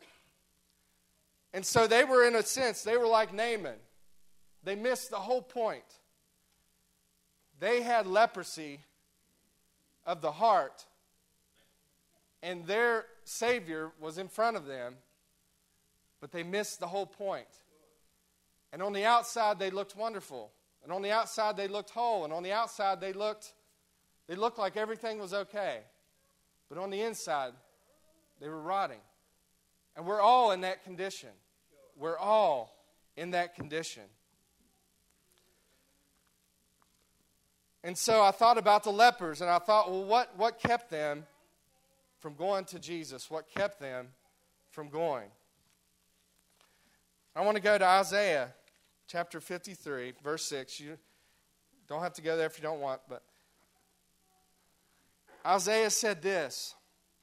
And so they were, in a sense, they were like Naaman. They missed the whole point. They had leprosy of the heart, and their Savior was in front of them, but they missed the whole point. And on the outside, they looked wonderful. And on the outside, they looked whole. And on the outside, they looked, they looked like everything was okay. But on the inside, they were rotting. And we're all in that condition. We're all in that condition. And so I thought about the lepers, and I thought, well, what, what kept them from going to Jesus? What kept them from going? I want to go to Isaiah chapter fifty-three, verse six. You don't have to go there if you don't want, but Isaiah said this: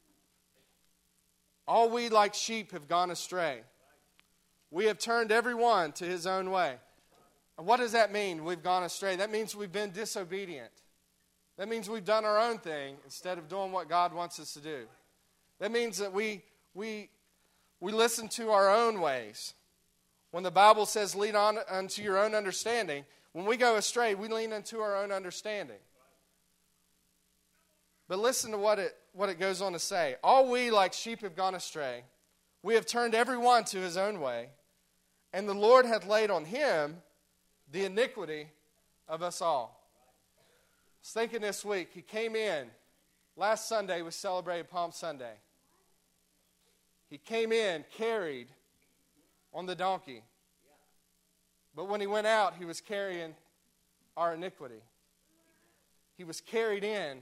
all we like sheep have gone astray. We have turned every one to his own way. And what does that mean, we've gone astray? That means we've been disobedient. That means we've done our own thing instead of doing what God wants us to do. That means that we we we listen to our own ways. When the Bible says lean on unto your own understanding, when we go astray, we lean into our own understanding. But listen to what it what it goes on to say. All we like sheep have gone astray. We have turned every one to his own way. And the Lord hath laid on him the iniquity of us all. I was thinking this week, he came in. Last Sunday we celebrated Palm Sunday. He came in, carried on the donkey. But when he went out, he was carrying our iniquity. He was carried in,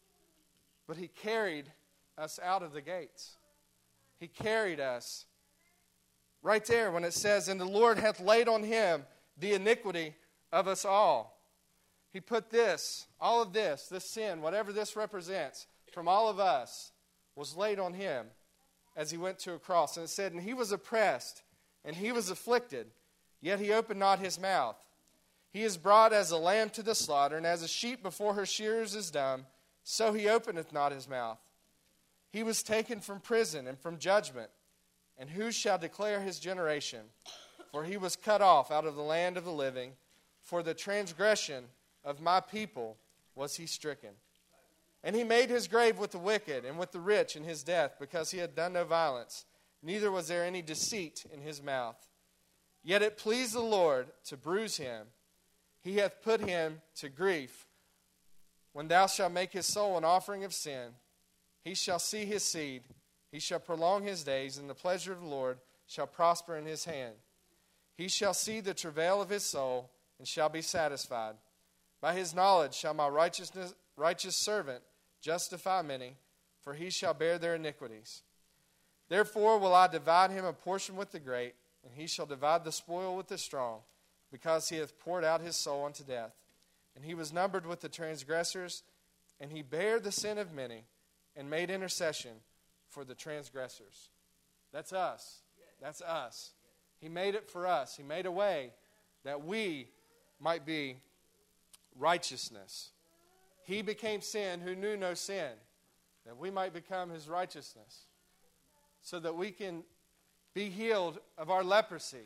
but he carried us out of the gates. He carried us. Right there when it says, and the Lord hath laid on him the iniquity of us all. He put this, all of this, this sin, whatever this represents, from all of us, was laid on him as he went to a cross. And it said, and he was oppressed, and he was afflicted, yet he opened not his mouth. He is brought as a lamb to the slaughter, and as a sheep before her shearers is dumb, so he openeth not his mouth. He was taken from prison and from judgment, and who shall declare his generation? For he was cut off out of the land of the living. For the transgression of my people was he stricken. And he made his grave with the wicked and with the rich in his death, because he had done no violence, neither was there any deceit in his mouth. Yet it pleased the Lord to bruise him. He hath put him to grief. When thou shalt make his soul an offering of sin, he shall see his seed, he shall prolong his days, and the pleasure of the Lord shall prosper in his hand. He shall see the travail of his soul, and shall be satisfied. By his knowledge shall my righteousness, righteous servant justify many, for he shall bear their iniquities. Therefore will I divide him a portion with the great, and he shall divide the spoil with the strong, because he hath poured out his soul unto death. And he was numbered with the transgressors, and he bare the sin of many, and made intercession for the transgressors. That's us. That's us. He made it for us. He made a way that we might be righteousness. He became sin who knew no sin, that we might become his righteousness, so that we can be healed of our leprosy,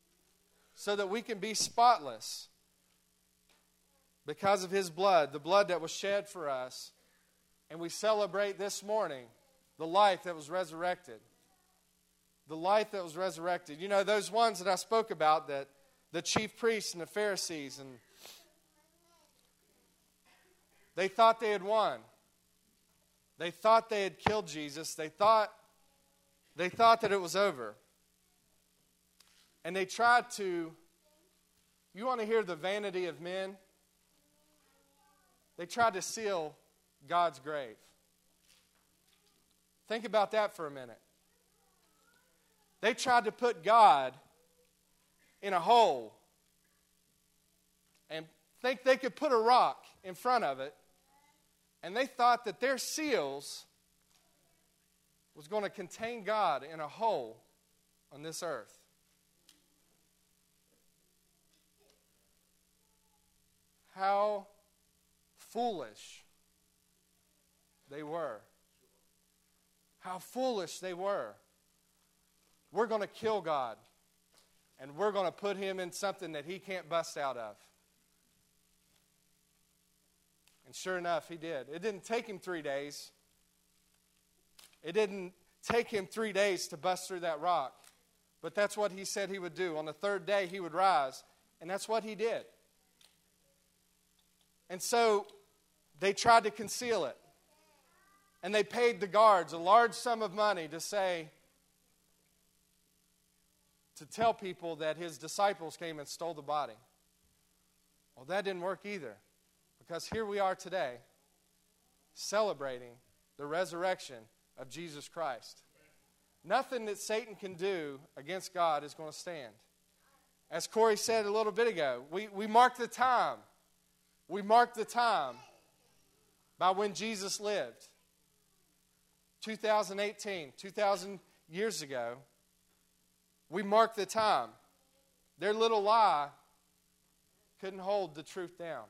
so that we can be spotless because of his blood, the blood that was shed for us. And we celebrate this morning the life that was resurrected. The life that was resurrected. You know, those ones that I spoke about, that the chief priests and the Pharisees, and they thought they had won. They thought they had killed Jesus. They thought they thought that it was over. And they tried to, you want to hear the vanity of men? They tried to seal God's grave. Think about that for a minute. They tried to put God in a hole and think they could put a rock in front of it, and they thought that their seals was going to contain God in a hole on this earth. How foolish they were. How foolish they were. We're going to kill God, and we're going to put him in something that he can't bust out of. And sure enough, he did. It didn't take him three days. It didn't take him three days to bust through that rock. But that's what he said he would do. On the third day, he would rise. And that's what he did. And so they tried to conceal it. And they paid the guards a large sum of money to say, to tell people that his disciples came and stole the body. Well, that didn't work either. Because here we are today, celebrating the resurrection of Jesus Christ. Nothing that Satan can do against God is going to stand. As Corey said a little bit ago, we, we mark the time. We mark the time by when Jesus lived. two thousand eighteen, two thousand years ago, we mark the time. Their little lie couldn't hold the truth down.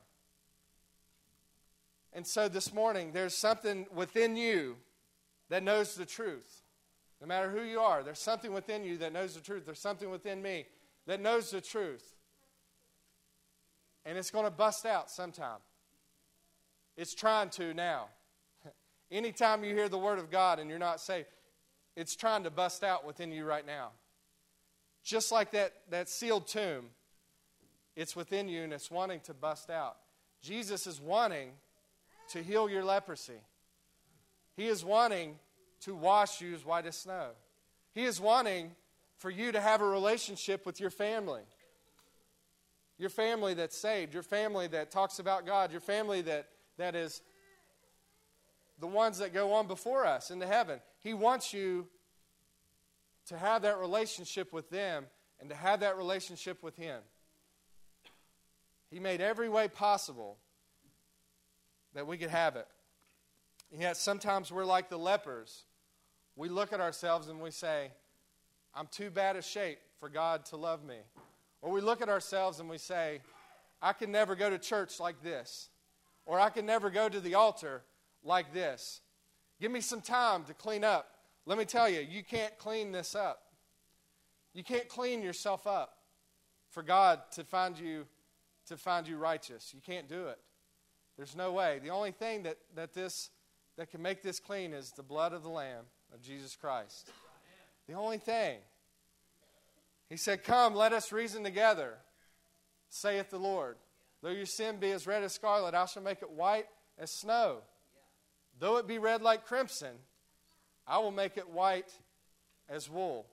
And so this morning, there's something within you that knows the truth. No matter who you are, there's something within you that knows the truth. There's something within me that knows the truth. And it's going to bust out sometime. It's trying to now. Anytime you hear the word of God and you're not saved, it's trying to bust out within you right now. Just like that, that sealed tomb, it's within you and it's wanting to bust out. Jesus is wanting to heal your leprosy. He is wanting to wash you as white as snow. He is wanting for you to have a relationship with your family. Your family that's saved. Your family that talks about God. Your family that, that is the ones that go on before us into heaven. He wants you to have that relationship with them and to have that relationship with Him. He made every way possible that we could have it. And yet sometimes we're like the lepers. We look at ourselves and we say, I'm too bad a shape for God to love me. Or we look at ourselves and we say, I can never go to church like this. Or I can never go to the altar like this. Give me some time to clean up. Let me tell you, you can't clean this up. You can't clean yourself up for God to find you to find you righteous. You can't do it. There's no way. The only thing that, that this that can make this clean is the blood of the Lamb of Jesus Christ. The only thing. He said, come, let us reason together, saith the Lord. Though your sin be as red as scarlet, I shall make it white as snow. Though it be red like crimson, I will make it white as wool.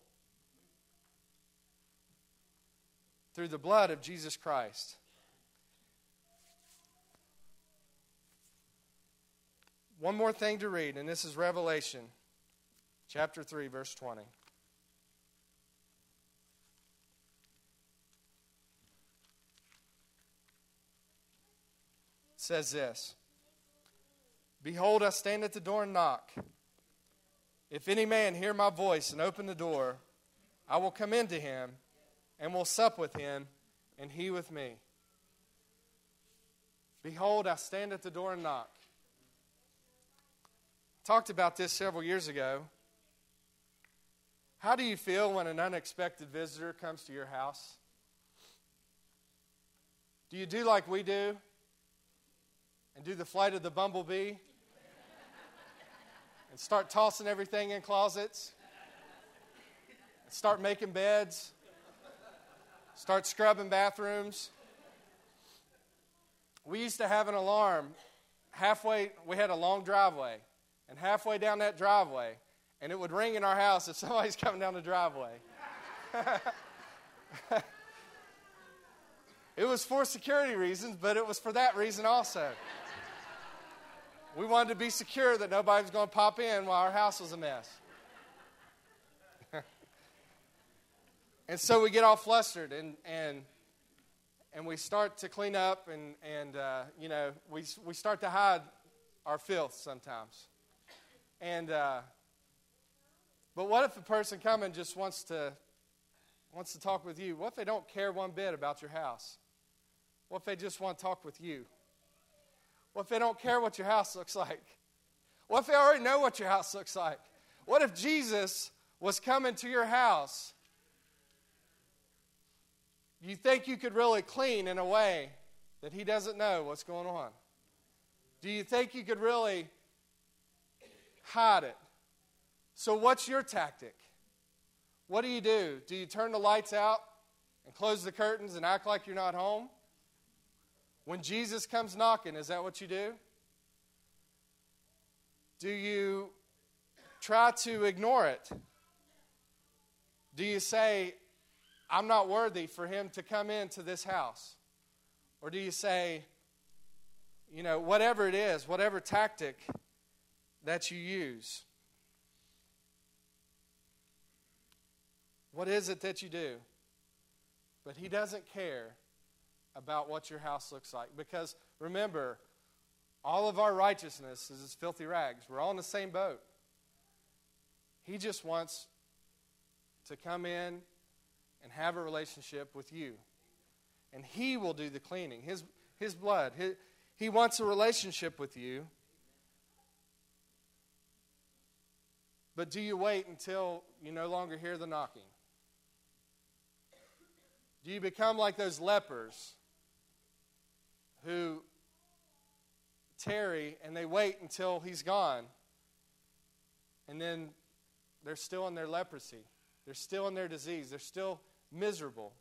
Through the blood of Jesus Christ. One more thing to read, and this is Revelation chapter three, verse twenty. It says this, behold, I stand at the door and knock. If any man hear my voice and open the door, I will come into him and will sup with him and he with me. Behold, I stand at the door and knock. Talked about this several years ago. How do you feel when an unexpected visitor comes to your house? Do you do like we do and do the flight of the bumblebee and start tossing everything in closets and start making beds, start scrubbing bathrooms? We used to have an alarm halfway. We had a long driveway. And halfway down that driveway, and it would ring in our house if somebody's coming down the driveway. It was for security reasons, but it was for that reason also.
We wanted to be secure that nobody was going to pop in while our house was a mess. And so we get all flustered, and and and we start to clean up, and and uh, you know we we start to hide our filth sometimes. And uh, but what if a person coming just wants to wants to talk with you? What if they don't care one bit about your house? What if they just want to talk with you? What if they don't care what your house looks like? What if they already know what your house looks like? What if Jesus was coming to your house? You think you could really clean in a way that he doesn't know what's going on? Do you think you could really hide it? So what's your tactic? What do you do? Do you turn the lights out and close the curtains and act like you're not home? When Jesus comes knocking, is that what you do? Do you try to ignore it? Do you say, I'm not worthy for him to come into this house? Or do you say, you know, whatever it is, whatever tactic that you use, what is it that you do? But he doesn't care about what your house looks like. Because remember, all of our righteousness is as filthy rags. We're all in the same boat. He just wants to come in and have a relationship with you. And he will do the cleaning. His, his blood. His, he wants a relationship with you. But do you wait until you no longer hear the knocking? Do you become like those lepers who tarry and they wait until he's gone, and then they're still in their leprosy? They're still in their disease. They're still miserable.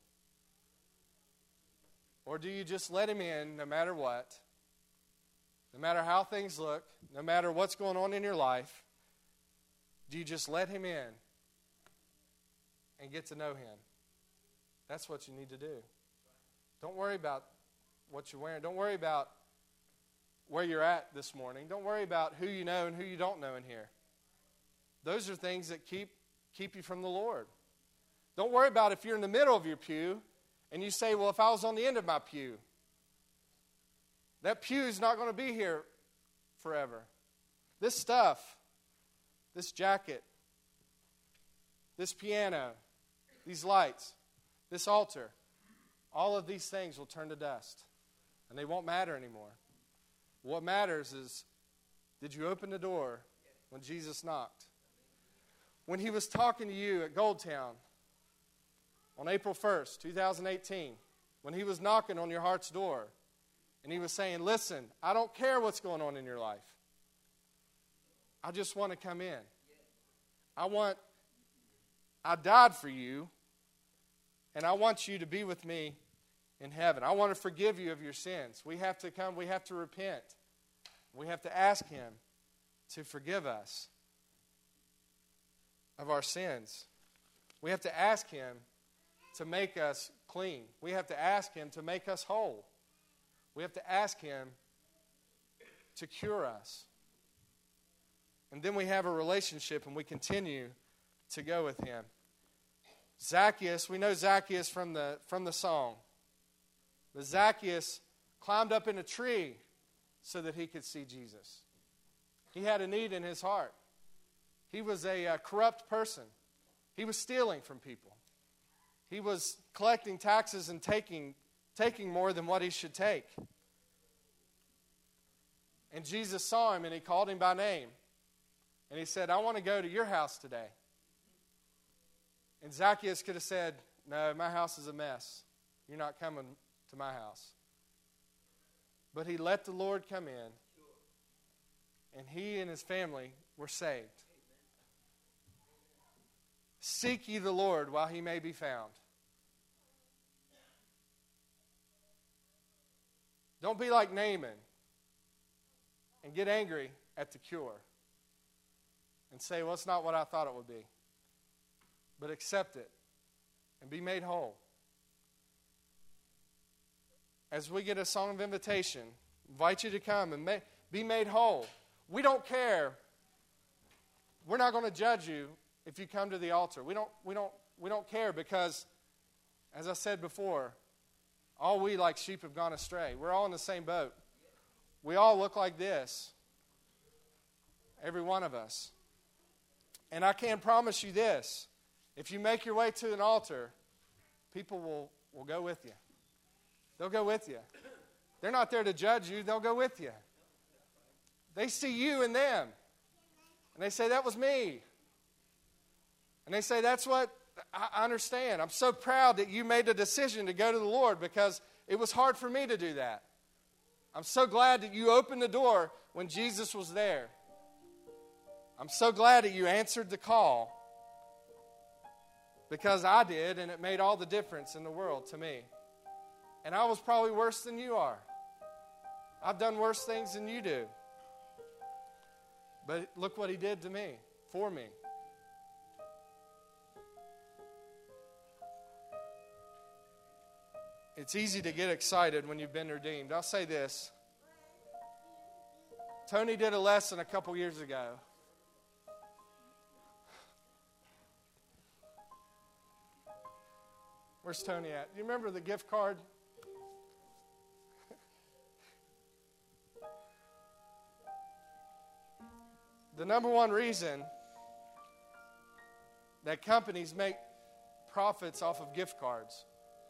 Or do you just let him in no matter what? No matter how things look, no matter what's going on in your life, do you just let him in and get to know him? That's what you need to do. Don't worry about what you're wearing. Don't worry about where you're at this morning. Don't worry about who you know and who you don't know in here. Those are things that keep keep you from the Lord. Don't worry about if you're in the middle of your pew and you say, well, if I was on the end of my pew, that pew is not going to be here forever. This stuff, this jacket, this piano, these lights, this altar, all of these things will turn to dust, and they won't matter anymore. What matters is, did you open the door when Jesus knocked? When he was talking to you at Goldtown on April first, twenty eighteen, when he was knocking on your heart's door, and he was saying, listen, I don't care what's going on in your life. I just want to come in. I want, I died for you, and I want you to be with me in heaven. I want to forgive you of your sins. We have to come, we have to repent. We have to ask him to forgive us of our sins. We have to ask him to make us clean. We have to ask him to make us whole. We have to ask him to cure us. And then we have a relationship and we continue to go with him. Zacchaeus, we know Zacchaeus from the, from the song. But Zacchaeus climbed up in a tree so that he could see Jesus. He had a need in his heart. He was a uh, corrupt person. He was stealing from people. He was collecting taxes and taking, taking more than what he should take. And Jesus saw him and he called him by name. And he said, I want to go to your house today. And Zacchaeus could have said, no, my house is a mess. You're not coming to my house. But he let the Lord come in. And he and his family were saved. Seek ye the Lord while he may be found. Don't be like Naaman and get angry at the cure and say, well, it's not what I thought it would be. But accept it and be made whole. As we get a song of invitation, invite you to come and ma- be made whole. We don't care. We're not going to judge you if you come to the altar. We don't, we don't, we don't care because, as I said before, all we like sheep have gone astray. We're all in the same boat. We all look like this. Every one of us. And I can promise you this. If you make your way to an altar, people will, will go with you. They'll go with you. They're not there to judge you. They'll go with you. They see you and them. And they say, that was me. And they say, that's what I understand. I'm so proud that you made a decision to go to the Lord because it was hard for me to do that. I'm so glad that you opened the door when Jesus was there. I'm so glad that you answered the call because I did, and it made all the difference in the world to me. And I was probably worse than you are. I've done worse things than you do. But look what he did to me, for me. It's easy to get excited when you've been redeemed. I'll say this. Tony did a lesson a couple years ago. Where's Tony at? Do you remember the gift card? The number one reason that companies make profits off of gift cards.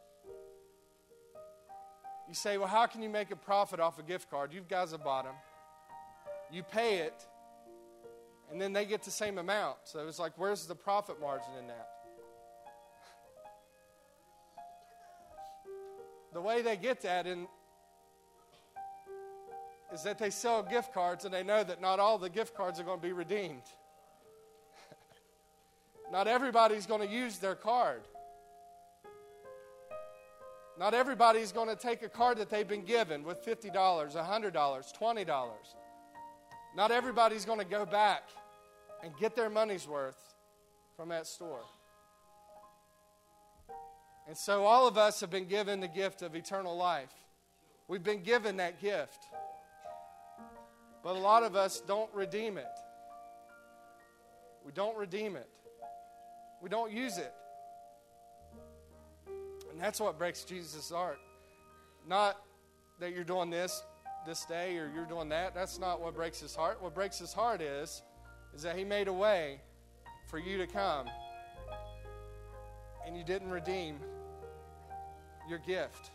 You say, well, how can you make a profit off a gift card? You guys have bought them. You pay it, and then they get the same amount. So it's like, where's the profit margin in that? The way they get that in is that they sell gift cards and they know that not all the gift cards are going to be redeemed. Not everybody's going to use their card. Not everybody's going to take a card that they've been given with fifty dollars, one hundred dollars, twenty dollars. Not everybody's going to go back and get their money's worth from that store. And so all of us have been given the gift of eternal life. We've been given that gift. But a lot of us don't redeem it. We don't redeem it. We don't use it. And that's what breaks Jesus' heart. Not that you're doing this this day or you're doing that. That's not what breaks his heart. What breaks his heart is, is that he made a way for you to come and you didn't redeem your gift.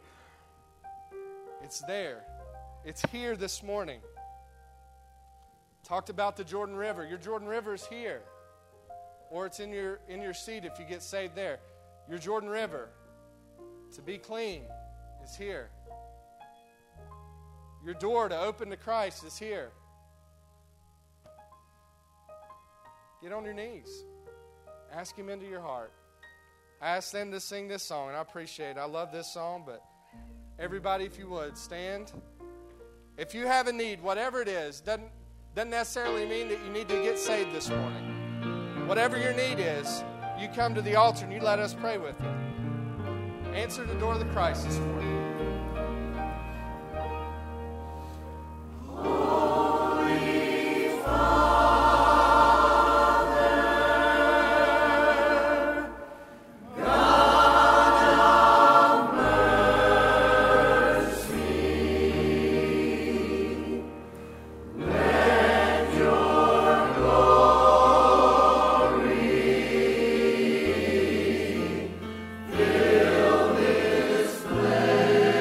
It's there. It's here this morning. Talked about the Jordan River. Your Jordan River is here. Or it's in your in your seat if you get saved there. Your Jordan River, to be clean, is here. Your door to open to Christ is here. Get on your knees. Ask him into your heart. I asked them to sing this song, and I appreciate it. I love this song, but everybody, if you would, stand. If you have a need, whatever it is, doesn't, doesn't necessarily mean that you need to get saved this morning. Whatever your need is, you come to the altar and you let us pray with you. Answer the door of the Christ this morning.
Fill this place.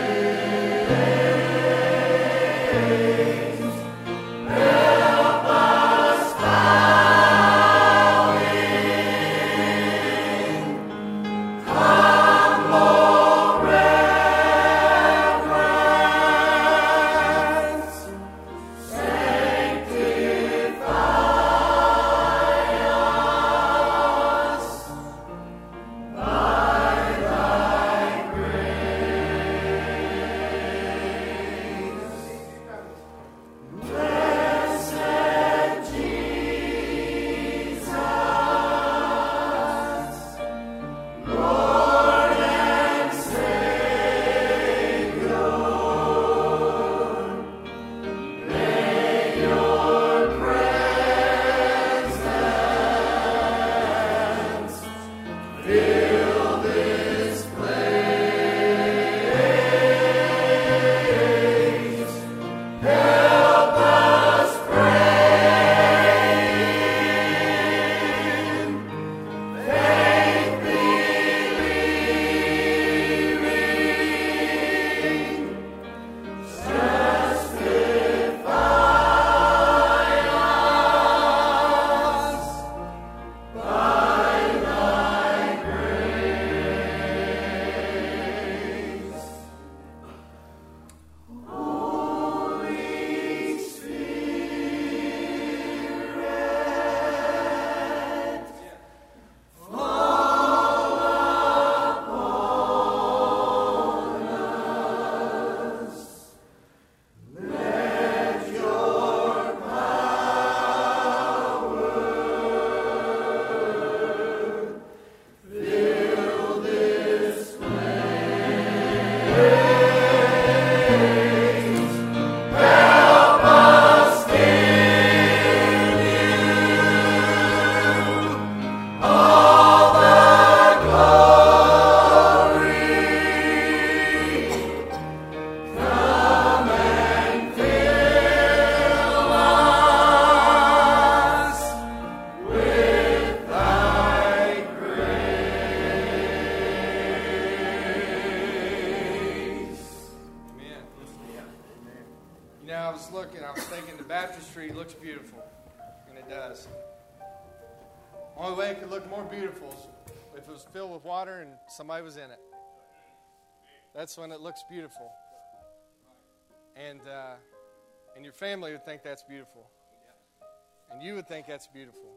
baptistry looks beautiful, and it does. Only way it could look more beautiful is if it was filled with water and somebody was in it. That's when it looks beautiful. And uh, and your family would think that's beautiful. And you would think that's beautiful.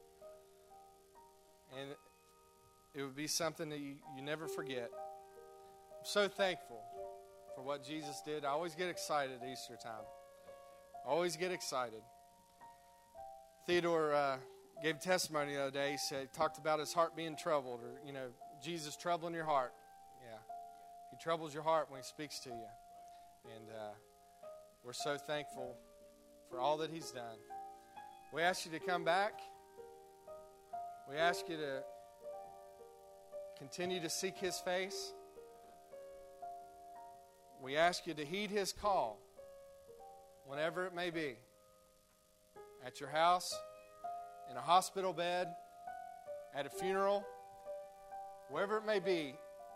And it would be something that you, you never forget. I'm so thankful for what Jesus did. I always get excited at Easter time. I always get excited. Theodore uh, gave testimony the other day. He said, he talked about his heart being troubled, or, you know, Jesus troubling your heart. Yeah. He troubles your heart when he speaks to you. And uh, we're so thankful for all that he's done. We ask you to come back. We ask you to continue to seek his face. We ask you to heed his call, whenever it may be. At your house, in a hospital bed, at a funeral, wherever it may be.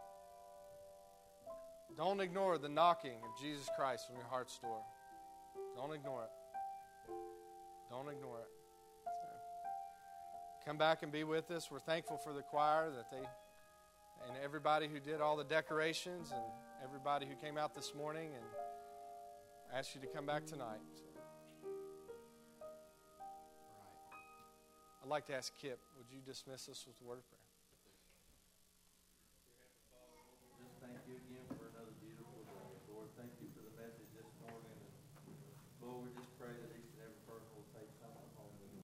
Don't ignore the knocking of Jesus Christ on your heart's door. Don't ignore it. Don't ignore it. So, come back and be with us. We're thankful for the choir that they and everybody who did all the decorations and everybody who came out this morning, and I ask you to come back tonight. So. All right. I'd like to ask Kip, would you dismiss us with a word of prayer?
Just thank you again for another beautiful day. Lord, thank you for the message this morning. And Lord, we're just